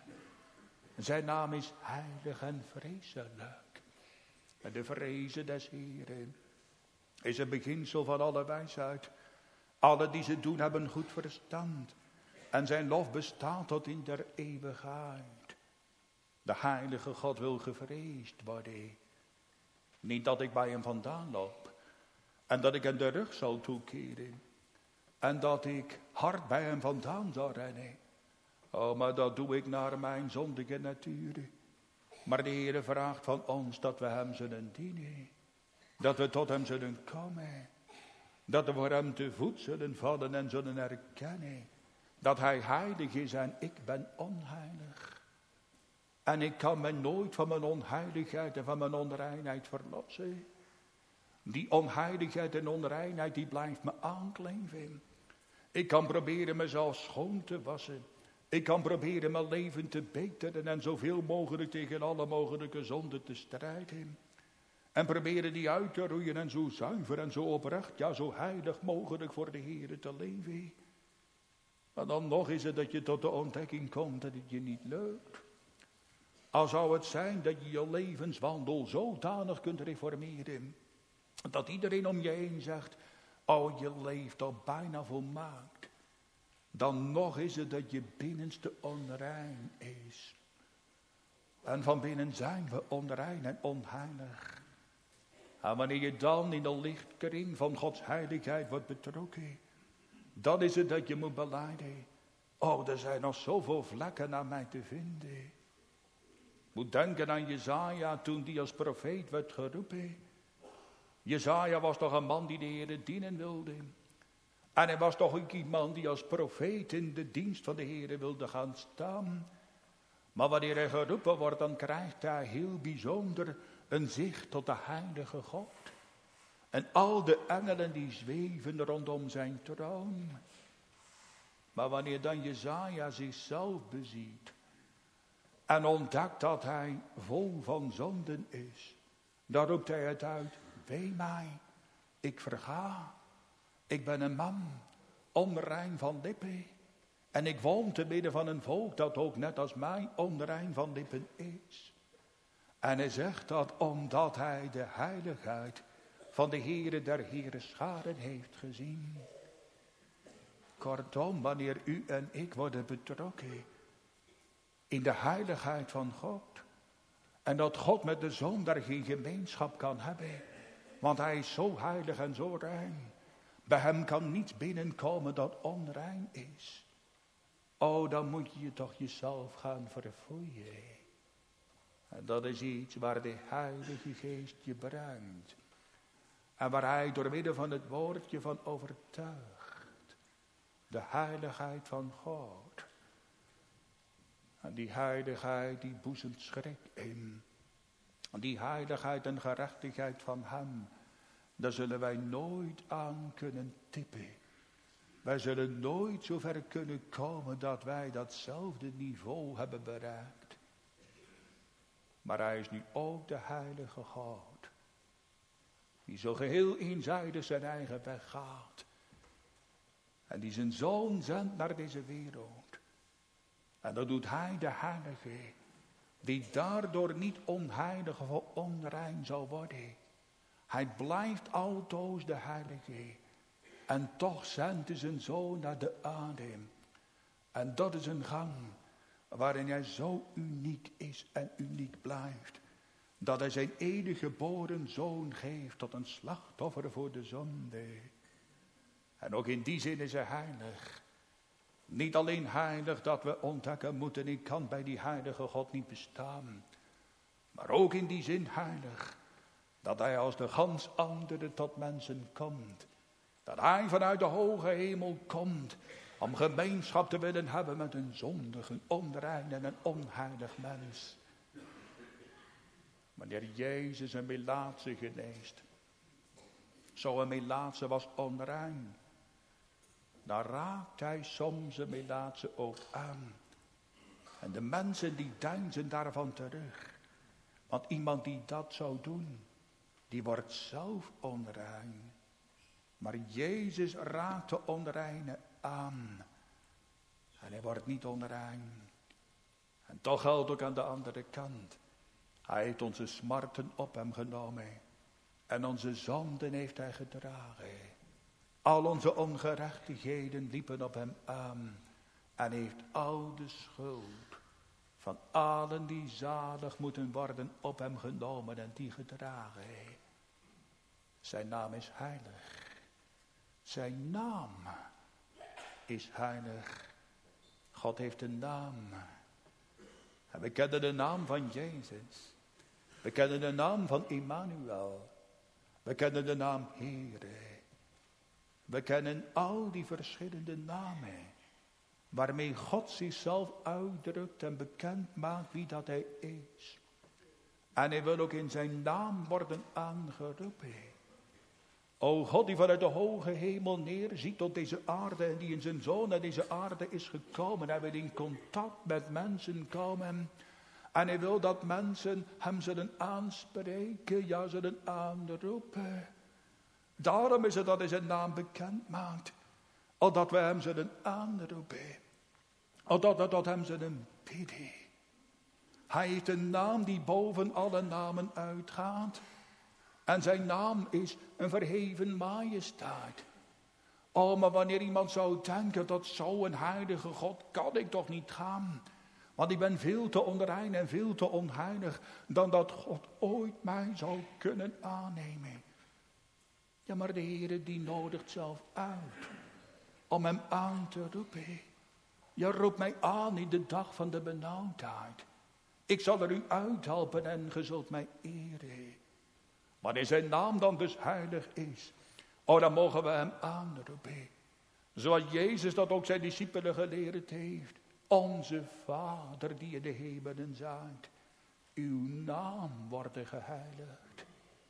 Zijn naam is heilig en vreselijk. En de vrezen des Heeren is het beginsel van alle wijsheid. Alle die ze doen hebben goed verstand. En zijn lof bestaat tot in der eeuwigheid. De heilige God wil gevreesd worden. Niet dat ik bij hem vandaan loop. En dat ik hem de rug zal toekeren. En dat ik hard bij hem vandaan zal rennen. Oh, maar dat doe ik naar mijn zondige natuur. Maar de Heere vraagt van ons dat we hem zullen dienen. Dat we tot hem zullen komen. Dat we voor hem te voet zullen vallen en zullen erkennen dat hij heilig is en ik ben onheilig. En ik kan me nooit van mijn onheiligheid en van mijn onreinheid verlossen. Die onheiligheid en onreinheid die blijft me aankleven. Ik kan proberen mezelf schoon te wassen. Ik kan proberen mijn leven te beteren en zoveel mogelijk tegen alle mogelijke zonden te strijden. En proberen die uit te roeien en zo zuiver en zo oprecht, ja zo heilig mogelijk voor de Heere te leven. Maar dan nog is het dat je tot de ontdekking komt dat het je niet lukt. Al zou het zijn dat je je levenswandel zodanig kunt reformeren, dat iedereen om je heen zegt, oh je leeft al bijna volmaakt. Dan nog is het dat je binnenste onrein is. En van binnen zijn we onrein en onheilig. En wanneer je dan in de lichtkring van Gods heiligheid wordt betrokken, dan is het dat je moet belijden. Oh, er zijn nog zoveel vlekken aan mij te vinden. Moet denken aan Jesaja toen die als profeet werd geroepen. Jesaja was toch een man die de Heere dienen wilde. En hij was toch ook iemand die als profeet in de dienst van de Heere wilde gaan staan. Maar wanneer hij geroepen wordt, dan krijgt hij heel bijzonder een zicht tot de heilige God. En al de engelen die zweven rondom zijn troon. Maar wanneer dan Jesaja zichzelf beziet en ontdekt dat hij vol van zonden is, dan roept hij het uit, wee mij, ik verga. Ik ben een man, onrein van lippen. En ik woon te midden van een volk dat ook net als mij onrein van lippen is. En hij zegt dat omdat hij de heiligheid van de Heere der Heere scharen heeft gezien. Kortom, wanneer u en ik worden betrokken in de heiligheid van God. En dat God met de zondaar geen gemeenschap kan hebben. Want hij is zo heilig en zo rein. Bij hem kan niets binnenkomen dat onrein is. Oh, dan moet je toch jezelf gaan verfoeien. En dat is iets waar de Heilige Geest je brengt. En waar hij door middel van het woordje van overtuigt. De heiligheid van God. En die heiligheid die boezemt schrik in. En die heiligheid en gerechtigheid van hem, daar zullen wij nooit aan kunnen tippen. Wij zullen nooit zo ver kunnen komen dat wij datzelfde niveau hebben bereikt. Maar hij is nu ook de heilige God. Die zo geheel eenzijdig zijn eigen weg gaat. En die zijn zoon zendt naar deze wereld. En dat doet hij, de heilige. Die daardoor niet onheilig of onrein zal worden. Hij blijft altoos de heilige. En toch zendt hij zijn zoon naar de aarde. En dat is een gang waarin hij zo uniek is en uniek blijft. Dat hij zijn enige geboren zoon geeft tot een slachtoffer voor de zonde. En ook in die zin is hij heilig. Niet alleen heilig dat we ontdekken moeten, ik kan bij die heilige God niet bestaan. Maar ook in die zin heilig, dat hij als de gans andere tot mensen komt. Dat hij vanuit de hoge hemel komt om gemeenschap te willen hebben met een zondige, onrein en een onheilig mens. Wanneer Jezus een melaatse geneest, zo'n melaatse was onrein, dan raakt hij soms een melaatse ook aan. En de mensen die deinzen daarvan terug. Want iemand die dat zou doen, die wordt zelf onrein. Maar Jezus raakt de onreine aan. En hij wordt niet onrein. En toch geldt ook aan de andere kant. Hij heeft onze smarten op hem genomen. En onze zonden heeft hij gedragen. Al onze ongerechtigheden liepen op hem aan. En heeft al de schuld van allen die zalig moeten worden op hem genomen en die gedragen. Zijn naam is heilig. Zijn naam is heilig. God heeft een naam. En we kennen de naam van Jezus. We kennen de naam van Immanuel. We kennen de naam Heere. We kennen al die verschillende namen. Waarmee God zichzelf uitdrukt en bekend maakt wie dat hij is. En hij wil ook in zijn naam worden aangeroepen. O God die vanuit de hoge hemel neerziet tot deze aarde en die in zijn zoon naar deze aarde is gekomen. Hij wil in contact met mensen komen. En hij wil dat mensen hem zullen aanspreken, ja zullen aanroepen. Daarom is het dat hij zijn naam bekend maakt. Opdat we hem zullen aanroepen. Opdat we tot hem zullen bidden. Hij heeft een naam die boven alle namen uitgaat. En zijn naam is een verheven majesteit. Oh, maar wanneer iemand zou denken dat zo'n heilige God kan ik toch niet gaan. Want ik ben veel te onrein en veel te onheilig. Dan dat God ooit mij zou kunnen aannemen. Ja, maar de Heere die nodigt zelf uit. Om hem aan te roepen. Je roept mij aan in de dag van de benauwdheid. Ik zal er u uithelpen en ge zult mij eren. Wanneer zijn naam dan dus heilig is. Oh, dan mogen we hem aanroepen. Zoals Jezus dat ook zijn discipelen geleerd heeft. Onze Vader die in de hemelen zijt. Uw naam wordt geheiligd.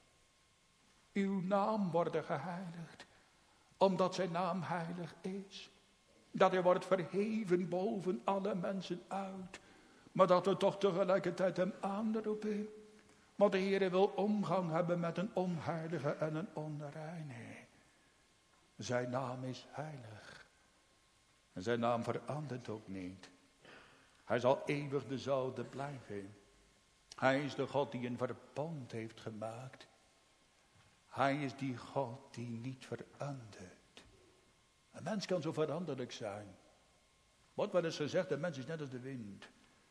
Uw naam wordt geheiligd. Omdat zijn naam heilig is. Dat hij wordt verheven boven alle mensen uit. Maar dat we toch tegelijkertijd hem aanroepen. Want de Heer wil omgang hebben met een onheilige en een onreine. Zijn naam is heilig. En zijn naam verandert ook niet. Hij zal eeuwig dezelfde blijven. Hij is de God die een verbond heeft gemaakt. Hij is die God die niet verandert. Een mens kan zo veranderlijk zijn. Wordt wel eens gezegd, de mens is net als de wind.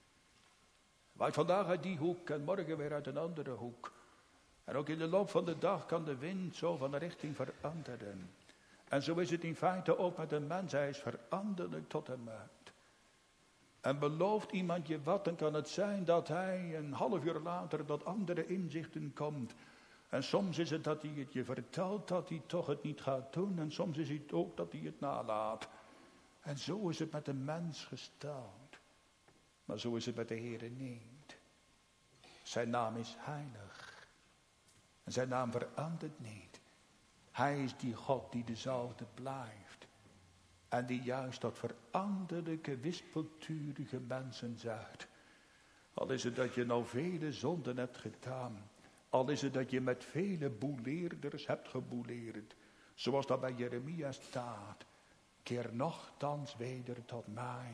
Waait vandaag uit die hoek en morgen weer uit een andere hoek. En ook in de loop van de dag kan de wind zo van de richting veranderen. En zo is het in feite ook met een mens. Hij is veranderlijk tot en met. En belooft iemand je wat, dan kan het zijn dat hij een half uur later tot andere inzichten komt. En soms is het dat hij het je vertelt dat hij toch het niet gaat doen. En soms is het ook dat hij het nalaat. En zo is het met de mens gesteld. Maar zo is het met de Heere niet. Zijn naam is heilig. En zijn naam verandert niet. Hij is die God die dezelfde blijft. En die juist tot veranderlijke, wispelturige mensen zegt. Al is het dat je nou vele zonden hebt gedaan. Al is het dat je met vele boeleerders hebt geboeleerd. Zoals dat bij Jeremia staat. Keer nochtans weder tot mij.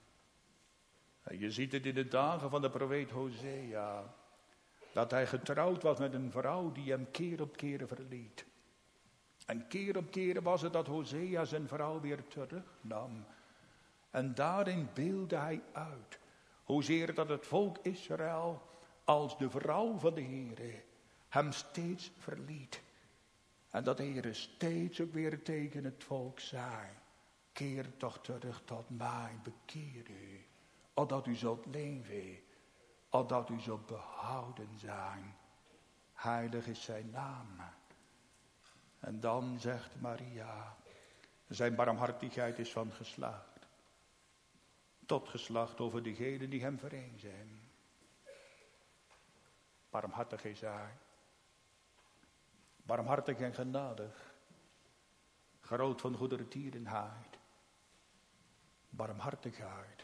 En je ziet het in de dagen van de profeet Hosea. Dat hij getrouwd was met een vrouw die hem keer op keer verliet. En keer op keer was het dat Hosea zijn vrouw weer terugnam. En daarin beeldde hij uit. Hoezeer dat het volk Israël als de vrouw van de Heere hem steeds verliet. En dat de Heere steeds ook weer tegen het volk zei. keer toch terug tot mij, bekeer u, opdat u zult leven, opdat u zult behouden zijn. Heilig is zijn naam. En dan zegt Maria, zijn barmhartigheid is van geslacht tot geslacht over degenen die hem vereend zijn. Barmhartig is hij, barmhartig en genadig, groot van goedertierenheid, barmhartigheid.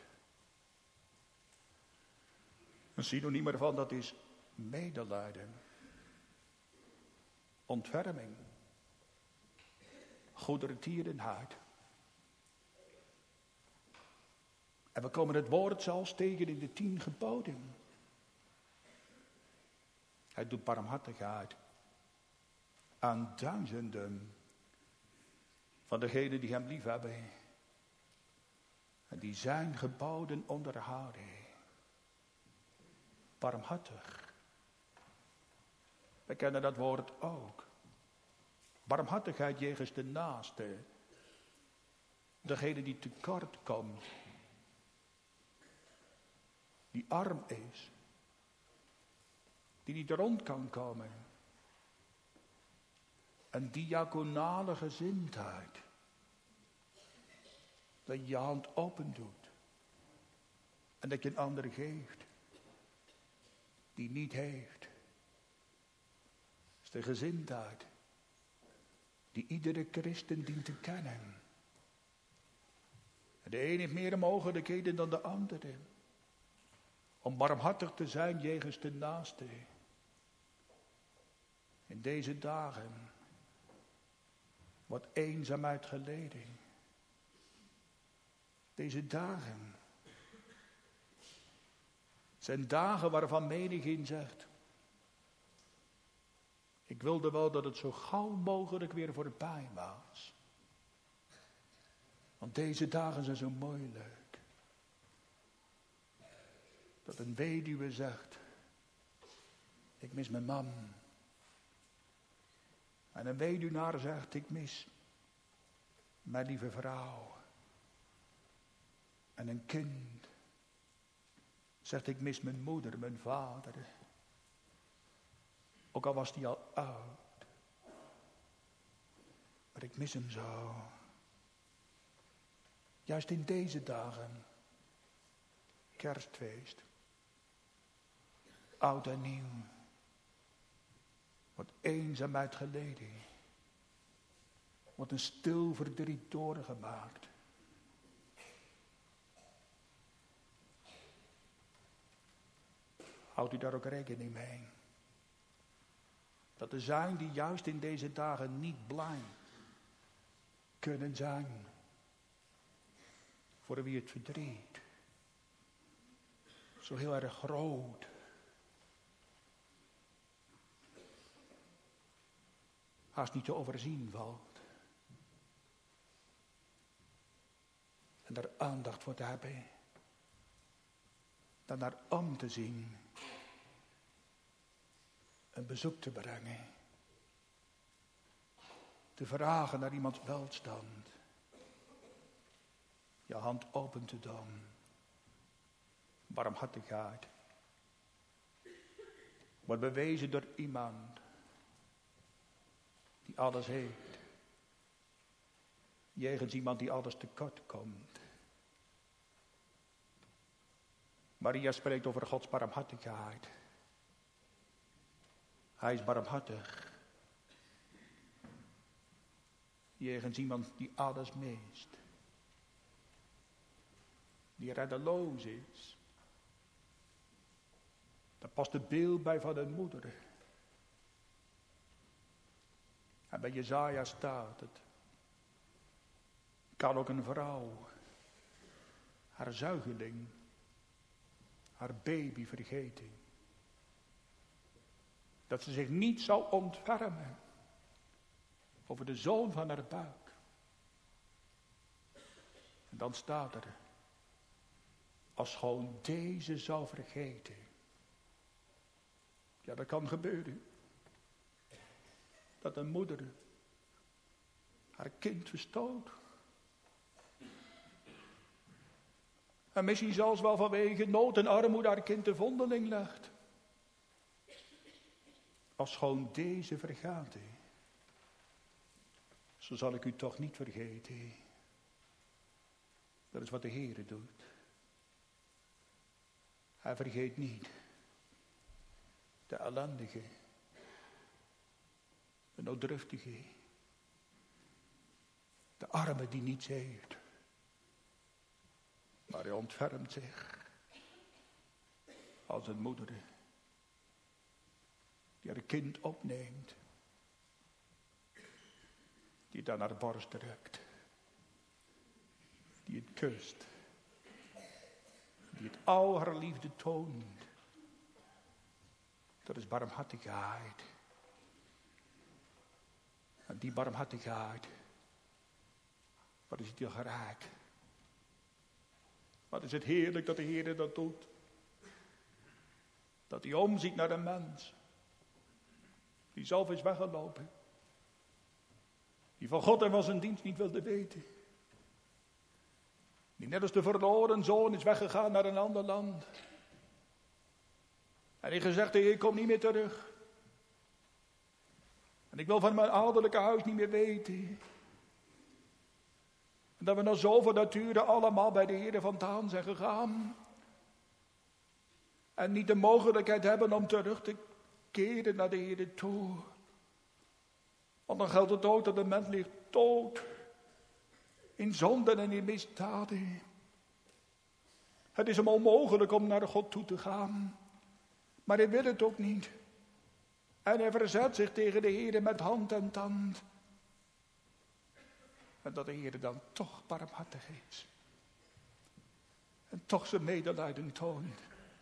Een synoniem ervan, dat is medelijden, ontferming, goedertierenheid. En we komen het woord zelfs tegen in de tien geboden. Hij doet barmhartigheid aan duizenden van degenen die hem liefhebben en die zijn geboden onderhouden. Barmhartig. We kennen dat woord ook. Barmhartigheid jegens de naaste. Degene die tekort komt. Die arm is. Die niet rond kan komen. Een diaconale gezindheid. Dat je je hand open doet. En dat je een ander geeft. Die niet heeft. Dat is de gezindheid. Die iedere christen dient te kennen. En de een heeft meer mogelijkheden dan de andere. Om barmhartig te zijn jegens de naaste. In deze dagen wordt eenzaamheid geleden. Deze dagen zijn dagen waarvan menigeen zegt: ik wilde wel dat het zo gauw mogelijk weer voorbij was. Want deze dagen zijn zo moeilijk. Dat een weduwe zegt: ik mis mijn man. En een weduwnaar zegt: ik mis mijn lieve vrouw. En een kind zegt: ik mis mijn moeder, mijn vader. Ook al was die al oud. Maar ik mis hem zo. Juist in deze dagen. Kerstfeest. Oud en nieuw. Wordt eenzaamheid geleden. Wordt een stil verdriet doorgemaakt. Houdt u daar ook rekening mee? Dat er zijn die juist in deze dagen niet blij kunnen zijn. Voor wie het verdriet zo heel erg groot. Haast niet te overzien valt. En daar aandacht voor te hebben. Dan naar om te zien. Een bezoek te brengen. Te vragen naar iemands welstand. Je hand open te doen. Barmhartigheid. Wordt bewezen door iemand. Die alles heeft. Jegens iemand die alles tekort komt. Maria spreekt over Gods barmhartigheid. Hij is barmhartig. Jegens iemand die alles mist. Die reddeloos is. Daar past het beeld bij van een moeder. En bij Jesaja staat het. Kan ook een vrouw haar zuigeling, haar baby vergeten. Dat ze zich niet zou ontfermen over de zoon van haar buik. En dan staat er, als gewoon deze zou vergeten. Ja, dat kan gebeuren. Dat een moeder haar kind verstoot. En misschien zelfs wel vanwege nood en armoede haar kind de vondeling legt. Als gewoon deze vergaat, he, zo zal ik u toch niet vergeten. He. Dat is wat de Heere doet. Hij vergeet niet de ellendige, de nooddruftige, de arme die niets heeft. Maar hij ontfermt zich als een moeder die haar kind opneemt, die het aan haar borst drukt, die het kust, die het al haar liefde toont. Dat is barmhartigheid. En die barmhartigheid, wat is die geraakt? Wat is het heerlijk dat de Heer dat doet. Dat hij omziet naar een mens die zelf is weggelopen. Die van God en van zijn dienst niet wilde weten. Die net als de verloren zoon is weggegaan naar een ander land. En die gezegd heeft, ik kom niet meer terug. En ik wil van mijn ouderlijke huis niet meer weten. En dat we na zoveel naturen allemaal bij de Heer vandaan zijn gegaan. En niet de mogelijkheid hebben om terug te keren naar de Heer toe. Want dan geldt het ook dat de mens ligt dood. In zonden en in misdaden. Het is hem onmogelijk om naar God toe te gaan. Maar hij wil het ook niet. En hij verzet zich tegen de Heer met hand en tand. En dat de Heer dan toch barmhartig is. En toch zijn medelijden toont.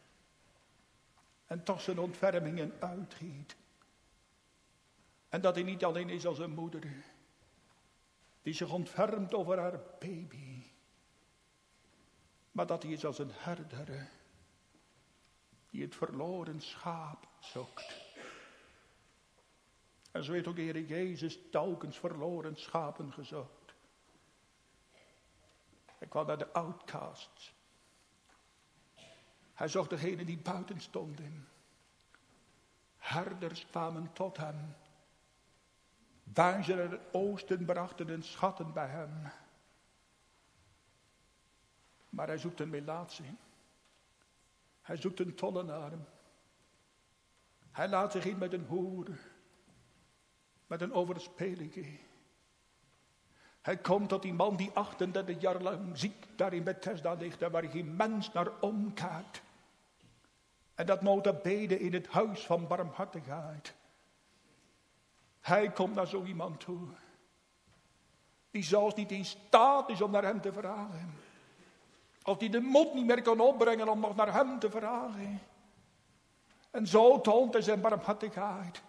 En toch zijn ontfermingen uitgiet. En dat hij niet alleen is als een moeder. Die zich ontfermt over haar baby. Maar dat hij is als een herder. Die het verloren schaap zoekt. En zo heeft ook de Heer Jezus telkens verloren schapen gezocht. Hij kwam naar de outcasts. Hij zocht degenen die buiten stonden. Herders kwamen tot hem. Wijzen uit het oosten brachten hun schatten bij hem. Maar hij zoekt een melaatse. Hij zoekt een tollenaar. Hij laat zich in met een hoer. Met een overspelige. Hij komt tot die man die achtendertig jaar lang ziek daar in Bethesda ligt. En waar geen mens naar omkijkt. En dat nota bene in het huis van barmhartigheid. Hij komt naar zo iemand toe. Die zelfs niet in staat is om naar hem te vragen. Of die de moed niet meer kan opbrengen om nog naar hem te vragen. En zo toont hij zijn barmhartigheid.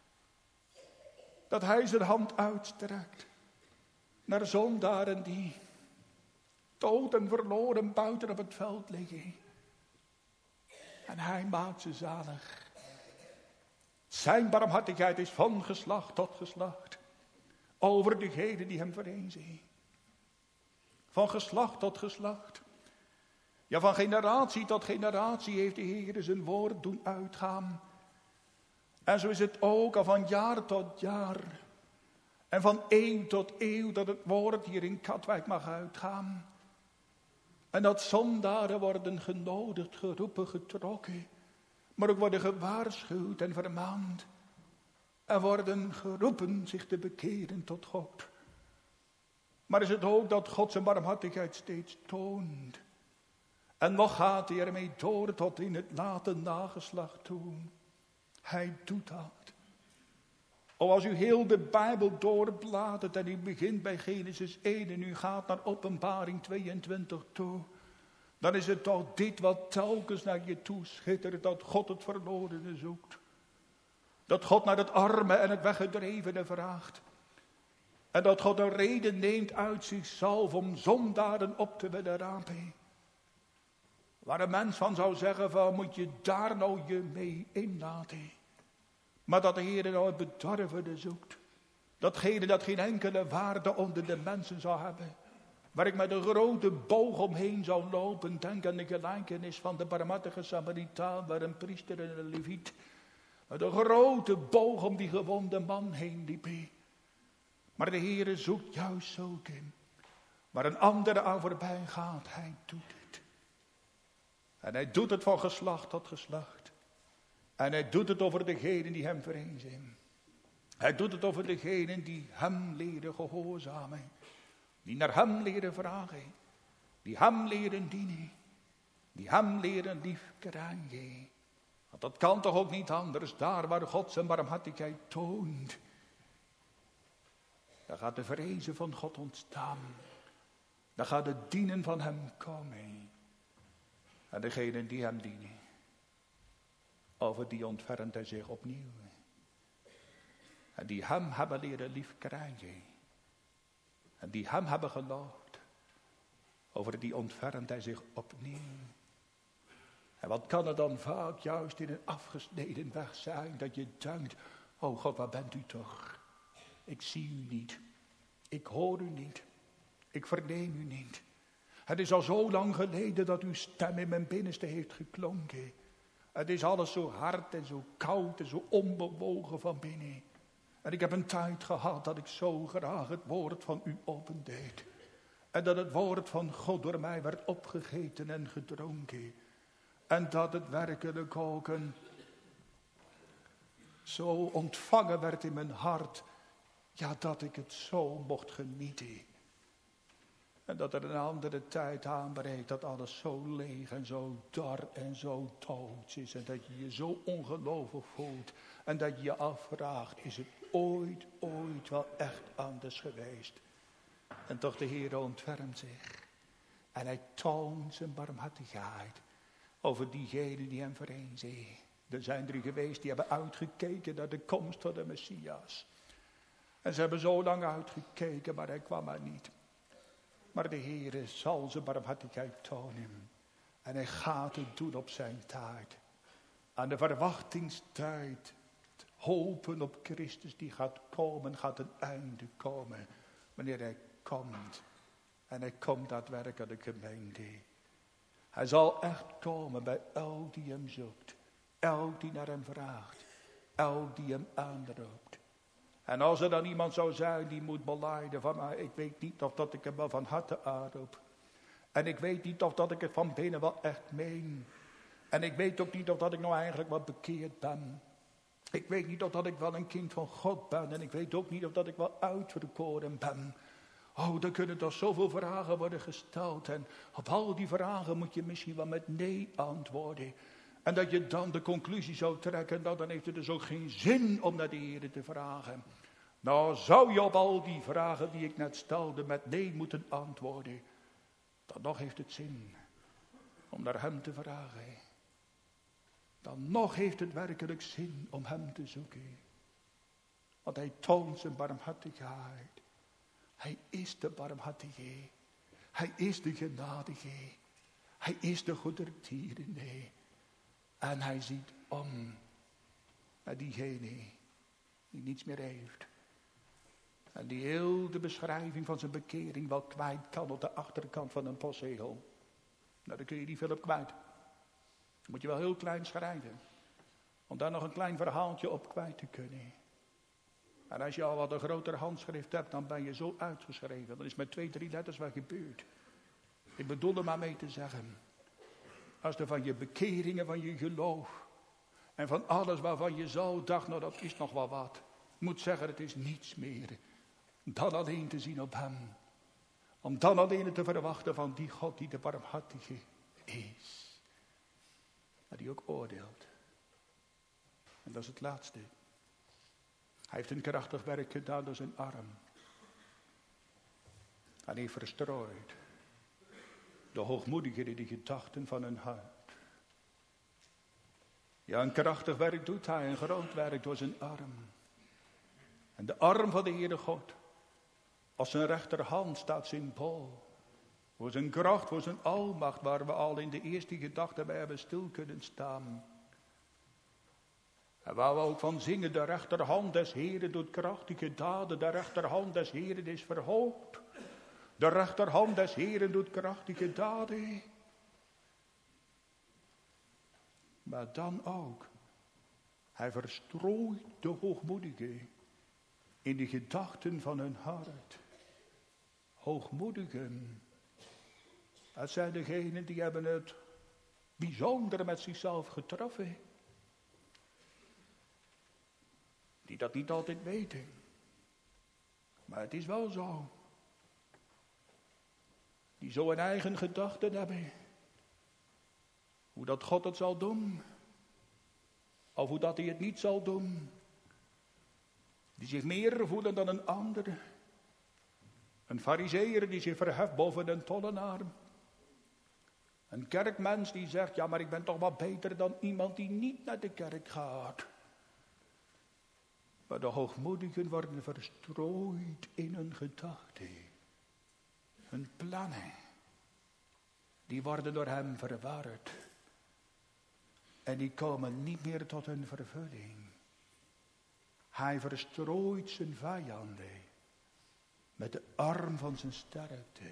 Dat hij zijn hand uitstrekt. Naar zondaren die dood en verloren buiten op het veld liggen. En hij maakt ze zalig. Zijn barmhartigheid is van geslacht tot geslacht. Over degenen die hem vereenigen. Van geslacht tot geslacht. Ja, van generatie tot generatie heeft de Heer zijn woord doen uitgaan. En zo is het ook al van jaar tot jaar. En van eeuw tot eeuw dat het woord hier in Katwijk mag uitgaan. En dat zondaren worden genodigd, geroepen, getrokken. Maar ook worden gewaarschuwd en vermaand. En worden geroepen zich te bekeren tot God. Maar is het ook dat God zijn barmhartigheid steeds toont. En nog gaat hij ermee door tot in het late nageslacht toe. Hij doet dat. O, als u heel de Bijbel doorbladert en u begint bij Genesis één en u gaat naar Openbaring tweeëntwintig toe. Dan is het toch dit wat telkens naar je toe schittert, dat God het verlorene zoekt. Dat God naar het arme en het weggedrevene vraagt. En dat God een reden neemt uit zichzelf om zondaren op te willen rapen. Waar een mens van zou zeggen van moet je daar nou je mee inlaten. Maar dat de Heer nou het bedorvene zoekt. Datgene dat geen enkele waarde onder de mensen zou hebben. Waar ik met een grote boog omheen zou lopen. Denk aan de gelijkenis van de barmhartige Samaritaan. Waar een priester en een leviet met een grote boog om die gewonde man heen liepen. Maar de Heere zoekt juist zulke. Waar een andere aan voorbij gaat. Hij doet het. En hij doet het van geslacht tot geslacht. En hij doet het over degenen die hem vrezen. Hij doet het over degenen die hem leren gehoorzamen. Die naar hem leren vragen. Die hem leren dienen. Die hem leren lief krijgen. Want dat kan toch ook niet anders. Daar waar God zijn barmhartigheid toont. Daar gaat de vrezen van God ontstaan. Daar gaat het dienen van hem komen. En degenen die hem dienen. Over die ontfermt hij zich opnieuw. En die hem hebben leren lief krijgen. En die hem hebben geloofd. Over die ontfermt hij zich opnieuw. En wat kan er dan vaak juist in een afgesneden weg zijn. Dat je denkt, oh God, waar bent u toch? Ik zie u niet. Ik hoor u niet. Ik verneem u niet. Het is al zo lang geleden dat uw stem in mijn binnenste heeft geklonken. Het is alles zo hard en zo koud en zo onbewogen van binnen. En ik heb een tijd gehad dat ik zo graag het woord van u opendeed. En dat het woord van God door mij werd opgegeten en gedronken. En dat het werkelijk ook een zo ontvangen werd in mijn hart. Ja, dat ik het zo mocht genieten. En dat er een andere tijd aanbreekt dat alles zo leeg en zo dar en zo dood is. En dat je je zo ongelovig voelt. En dat je je afvraagt, is het ooit, ooit wel echt anders geweest? En toch de Heer ontfermt zich. En hij toont zijn barmhartigheid over diegenen die hem vrezen. Er zijn drie geweest die hebben uitgekeken naar de komst van de Messias. En ze hebben zo lang uitgekeken, maar hij kwam maar niet. Maar de Heere zal zijn barmhartigheid tonen. En hij gaat het doen op zijn tijd. Aan de verwachtingstijd. Het hopen op Christus die gaat komen, gaat een einde komen. Wanneer hij komt. En hij komt daadwerkelijk gemeente. Hij zal echt komen bij elk die hem zoekt. Elk die naar hem vraagt. Elk die hem aanroept. En als er dan iemand zou zijn die moet belijden van, maar ik weet niet of dat ik hem wel van harte aanroep. En ik weet niet of dat ik het van binnen wel echt meen. En ik weet ook niet of dat ik nou eigenlijk wel bekeerd ben. Ik weet niet of dat ik wel een kind van God ben. En ik weet ook niet of dat ik wel uitverkoren ben. Oh, er kunnen toch zoveel vragen worden gesteld. En op al die vragen moet je misschien wel met nee antwoorden. En dat je dan de conclusie zou trekken, nou dan heeft het dus ook geen zin om naar de Heer te vragen. Nou zou je op al die vragen die ik net stelde met nee moeten antwoorden. Dan nog heeft het zin om naar hem te vragen. Dan nog heeft het werkelijk zin om hem te zoeken. Want hij toont zijn barmhartigheid. Hij is de barmhartige. Hij is de genadige. Hij is de goedertierende. En hij ziet om naar diegene die niets meer heeft. En die heel de beschrijving van zijn bekering wel kwijt kan op de achterkant van een postzegel. Nou, dan kun je die veel op kwijt. Dan moet je wel heel klein schrijven. Om daar nog een klein verhaaltje op kwijt te kunnen. En als je al wat een groter handschrift hebt, dan ben je zo uitgeschreven. Dan is met twee, drie letters wat gebeurd. Ik bedoel er maar mee te zeggen. Als er van je bekeringen, van je geloof. En van alles waarvan je zo dacht, nou dat is nog wel wat. Moet zeggen, het is niets meer. Dan alleen te zien op hem. Om dan alleen te verwachten van die God die de barmhartige is. Maar die ook oordeelt. En dat is het laatste. Hij heeft een krachtig werk gedaan door zijn arm. En hij verstrooid de hoogmoedigen in de gedachten van hun hart. Ja, een krachtig werk doet hij, een groot werk door zijn arm. En de arm van de Heere God, als zijn rechterhand staat symbool. Voor zijn kracht, voor zijn almacht, waar we al in de eerste gedachte bij hebben stil kunnen staan. En waar we ook van zingen, de rechterhand des Heeren doet krachtige daden, de rechterhand des Heeren is verhoogd. De rechterhand des Heeren doet krachtige daden. Maar dan ook. Hij verstrooit de hoogmoedigen in de gedachten van hun hart. Hoogmoedigen. Dat zijn degenen die hebben het bijzonder met zichzelf getroffen. Die dat niet altijd weten. Maar het is wel zo. Die zo een eigen gedachten hebben. Hoe dat God het zal doen. Of hoe dat hij het niet zal doen. Die zich meer voelen dan een ander. Een farizeeër die zich verheft boven een tollenaar. Een kerkmens die zegt, ja maar ik ben toch wat beter dan iemand die niet naar de kerk gaat. Maar de hoogmoedigen worden verstrooid in hun gedachten. Hun plannen. Die worden door hem verward. En die komen niet meer tot hun vervulling. Hij verstrooit zijn vijanden. Met de arm van zijn sterkte.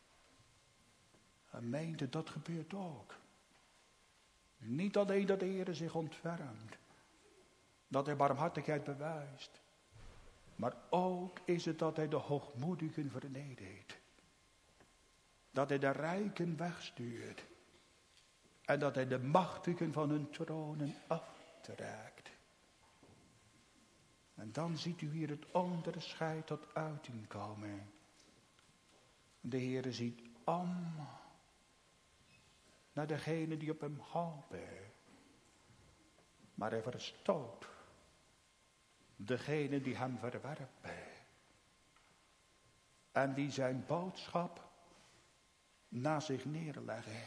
En meent dat gebeurt ook. Niet alleen dat de Heer zich ontfermt. Dat hij barmhartigheid bewijst. Maar ook is het dat hij de hoogmoedigen vernedert. Dat hij de rijken wegstuurt. En dat hij de machtigen van hun tronen aftrekt. En dan ziet u hier het onderscheid tot uiting komen. De Heere ziet om naar degene die op hem hopen. Maar hij verstoot degene die hem verwerpen. En die zijn boodschap na zich neerleggen.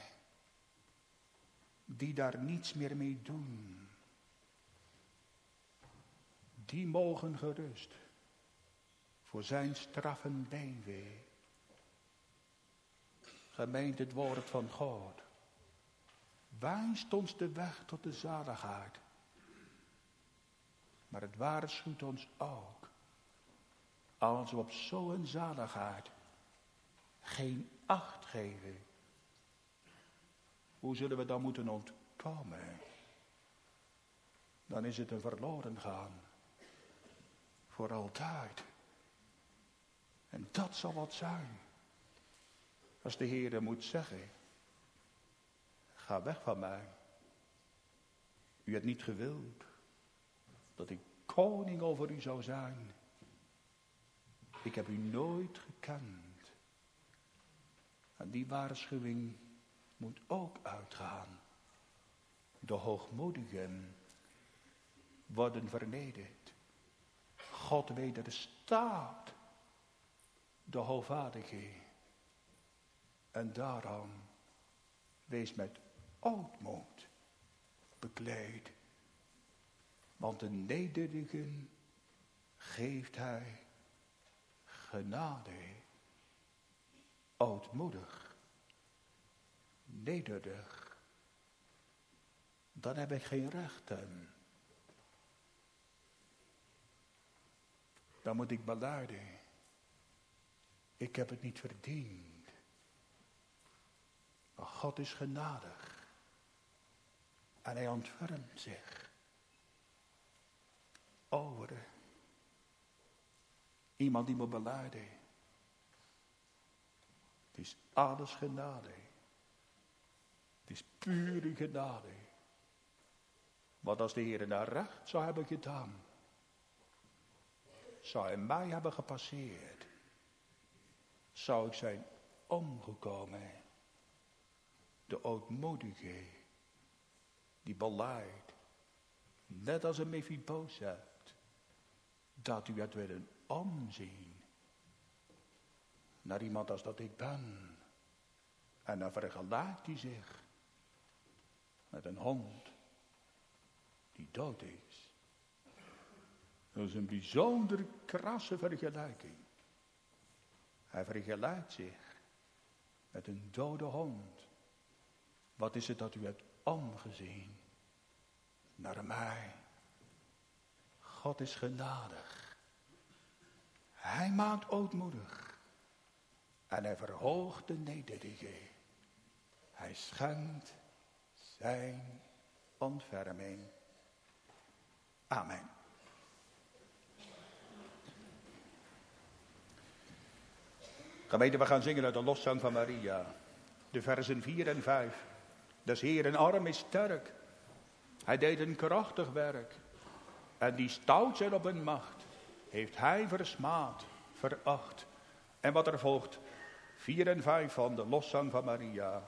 Die daar niets meer mee doen. Die mogen gerust voor zijn straffen beenwee. Gemeent het woord van God. Wijst ons de weg tot de zaligheid. Maar het waarschuwt ons ook. Als we op zo'n zaligheid geen acht geven. Hoe zullen we dan moeten ontkomen? Dan is het een verloren gaan. Voor altijd. En dat zal wat zijn. Als de Heere moet zeggen. Ga weg van mij. U hebt niet gewild. Dat ik koning over u zou zijn. Ik heb u nooit gekend. En die waarschuwing moet ook uitgaan. De hoogmoedigen worden vernederd. God wederstaat de hoogvaardige. En daarom wees met ootmoed bekleed. Want de nederigen geeft hij genade. Ootmoedig. Nederig. Dan heb ik geen rechten. Dan moet ik belijden. Ik heb het niet verdiend. Maar God is genadig. En hij ontfermt zich. Over iemand die moet belijden. Het is alles genade. Het is pure genade. Want als de Heer naar recht zou hebben gedaan. Zou hij mij hebben gepasseerd. Zou ik zijn omgekomen. De ootmoedige. Die belijdt. Net als een Mephibosheth. Dat u het willen omzien. Naar iemand als dat ik ben. En dan vergelijkt hij zich. Met een hond. Die dood is. Dat is een bijzonder krasse vergelijking. Hij vergelijkt zich met een dode hond. Wat is het dat u hebt omgezien? Naar mij. God is genadig. Hij maakt ootmoedig. En hij verhoogt de nederige. Hij schenkt zijn ontferming. Amen. Gemeente, we gaan zingen uit de loszang van Maria. De versen vier en vijf. Des Heeren arm is sterk. Hij deed een krachtig werk. En die stout zijn op hun macht, heeft hij versmaad, veracht. En wat er volgt, vier en vijf van de loszang van Maria.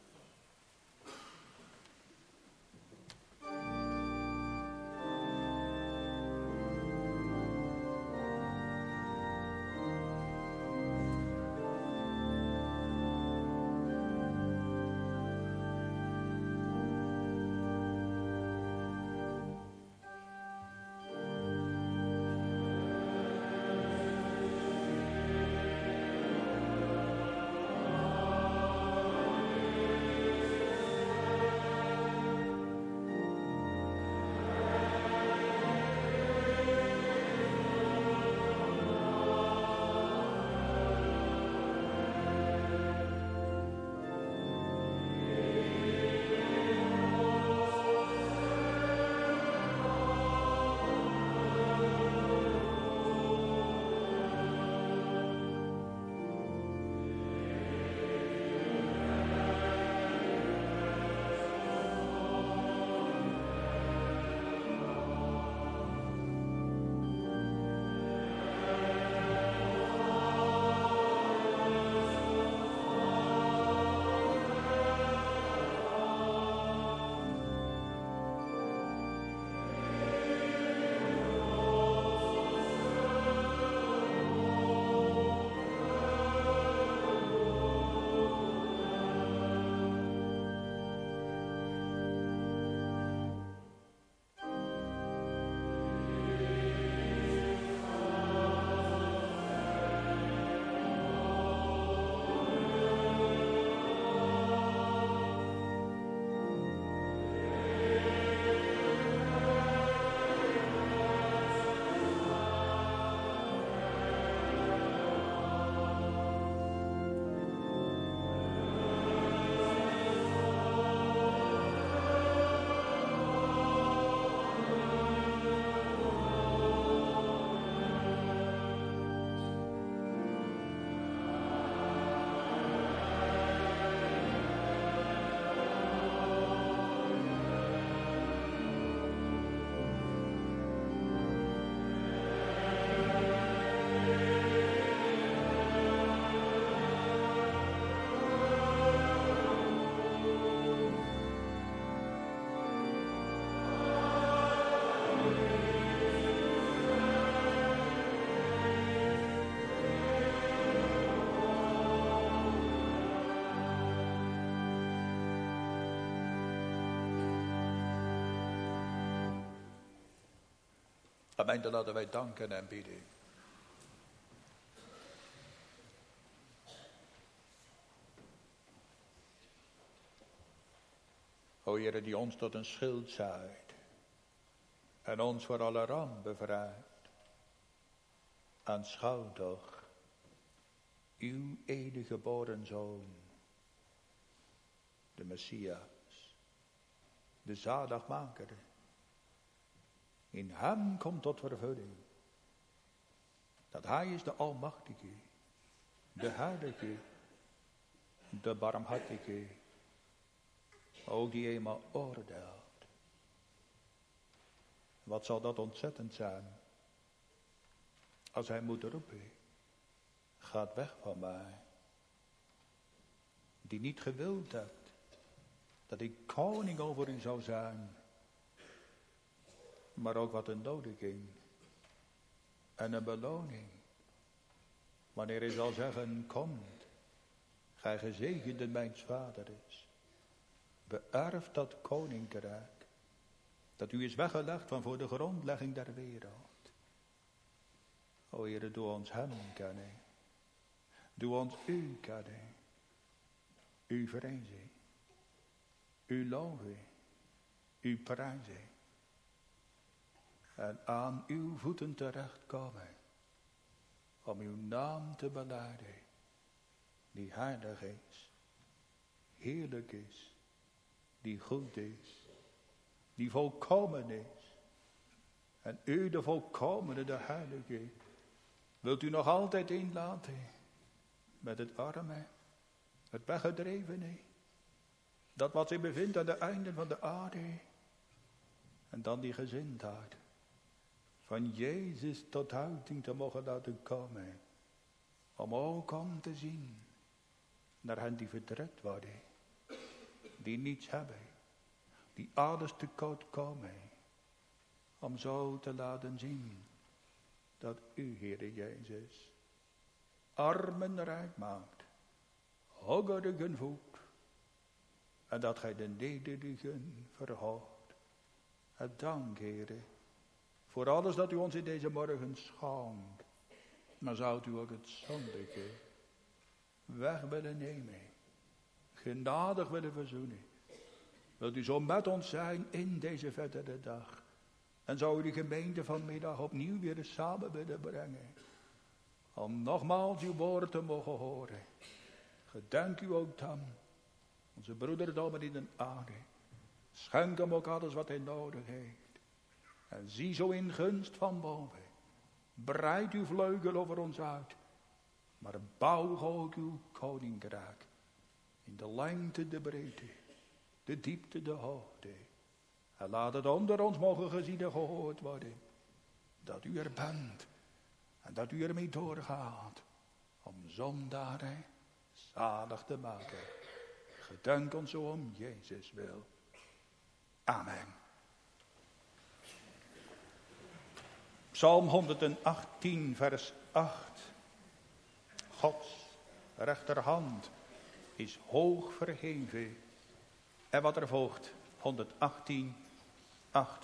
Gemeente, laten wij danken en bidden. O Heere, die ons tot een schild zijt en ons voor alle ramp bevrijdt. Aanschouw toch uw enige geboren Zoon, de Messias, de zaligmaker. In hem komt tot vervulling dat hij is de Almachtige, de Heilige, de Barmhartige, ook die eenmaal oordeelt. Wat zal dat ontzettend zijn als hij moet roepen, gaat weg van mij, die niet gewild hebt dat ik koning over u zou zijn, maar ook wat een nodiging en een beloning. Wanneer hij zal zeggen, komt, gij gezegende mijns vaders, beërft dat koninkrijk, dat u is weggelegd van voor de grondlegging der wereld. O Heere, doe ons hem kennen, doe ons u kennen, u vrezen, u loven, u prijzen. En aan uw voeten terechtkomen, om uw naam te belijden die heilig is, heerlijk is, die goed is, die volkomen is. En u de volkomene, de heilige, wilt u nog altijd inlaten met het arme, het weggedrevene, dat wat zich bevindt aan de einden van de aarde. En dan die gezindheid van Jezus tot uiting te mogen laten komen. Om ook om te zien naar hen die verdrukt worden, die niets hebben, die alles tekort komen. Om zo te laten zien dat u, Heere Jezus, armen rijk maakt, hongerigen voedt, en dat gij de nederigen verhoogt. Het dank, Heere, voor alles dat u ons in deze morgen schonkt. Maar zou u ook het zondige weg willen nemen, genadig willen verzoenen. Wilt u zo met ons zijn in deze verdere dag. En zou u de gemeente vanmiddag opnieuw weer samen willen brengen. Om nogmaals uw woord te mogen horen. Gedenk u ook dan onze broederdommen in de aarde. Schenk hem ook alles wat hij nodig heeft. En zie zo in gunst van boven. Breid uw vleugel over ons uit. Maar bouw ook uw koninkrijk. In de lengte, de breedte, de diepte, de hoogte. En laat het onder ons mogen gezien en gehoord worden. Dat u er bent. En dat u ermee doorgaat. Om zondaren zalig te maken. Gedenk ons zo om Jezus wil. Amen. Psalm honderdachttien vers acht. Gods rechterhand is hoog verheven. En wat er volgt, honderdachttien acht.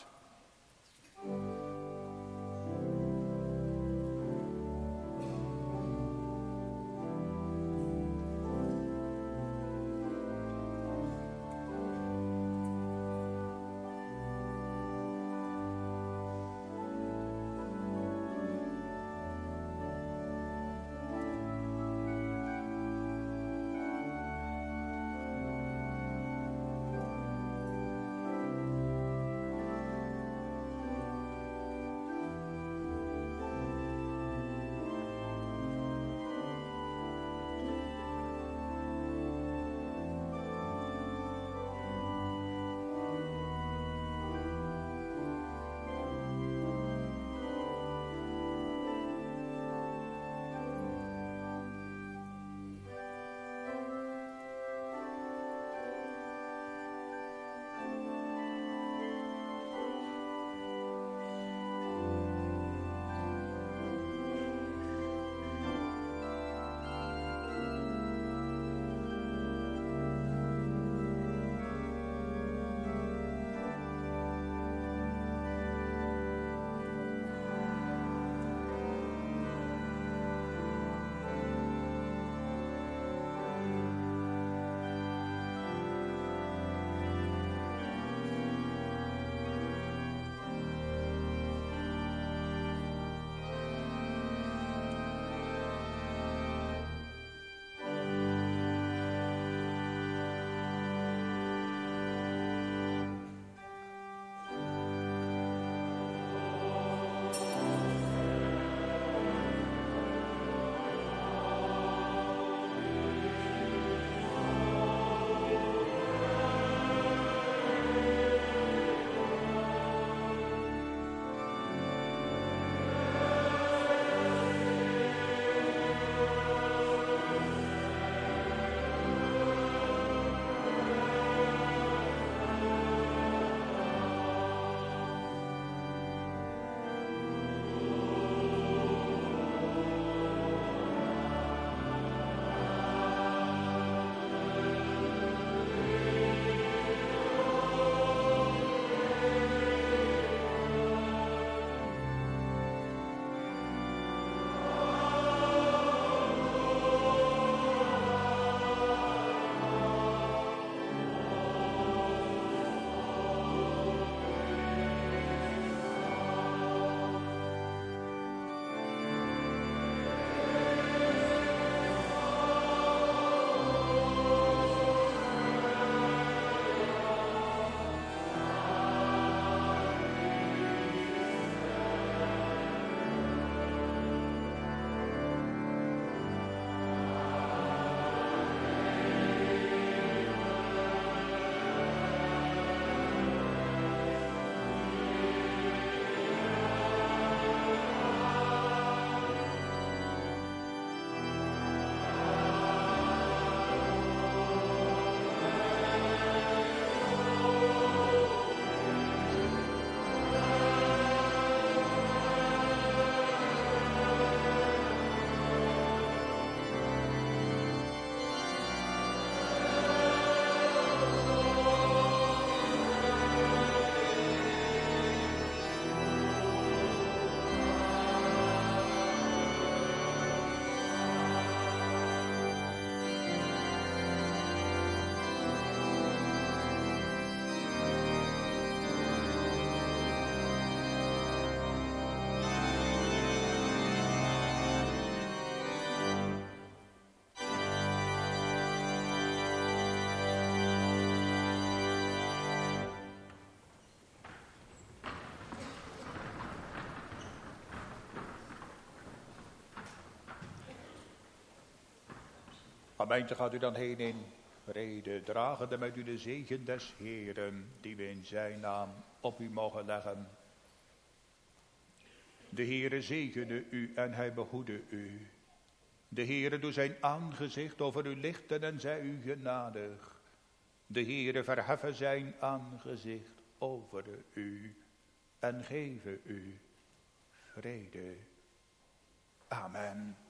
Gemeente, gaat u dan heen in vrede, dragende met u de zegen des Heeren, die we in zijn naam op u mogen leggen. De Heere zegene u en hij behoede u. De Heere doe zijn aangezicht over u lichten en zij u genadig. De Heere verheffen zijn aangezicht over u en geven u vrede. Amen.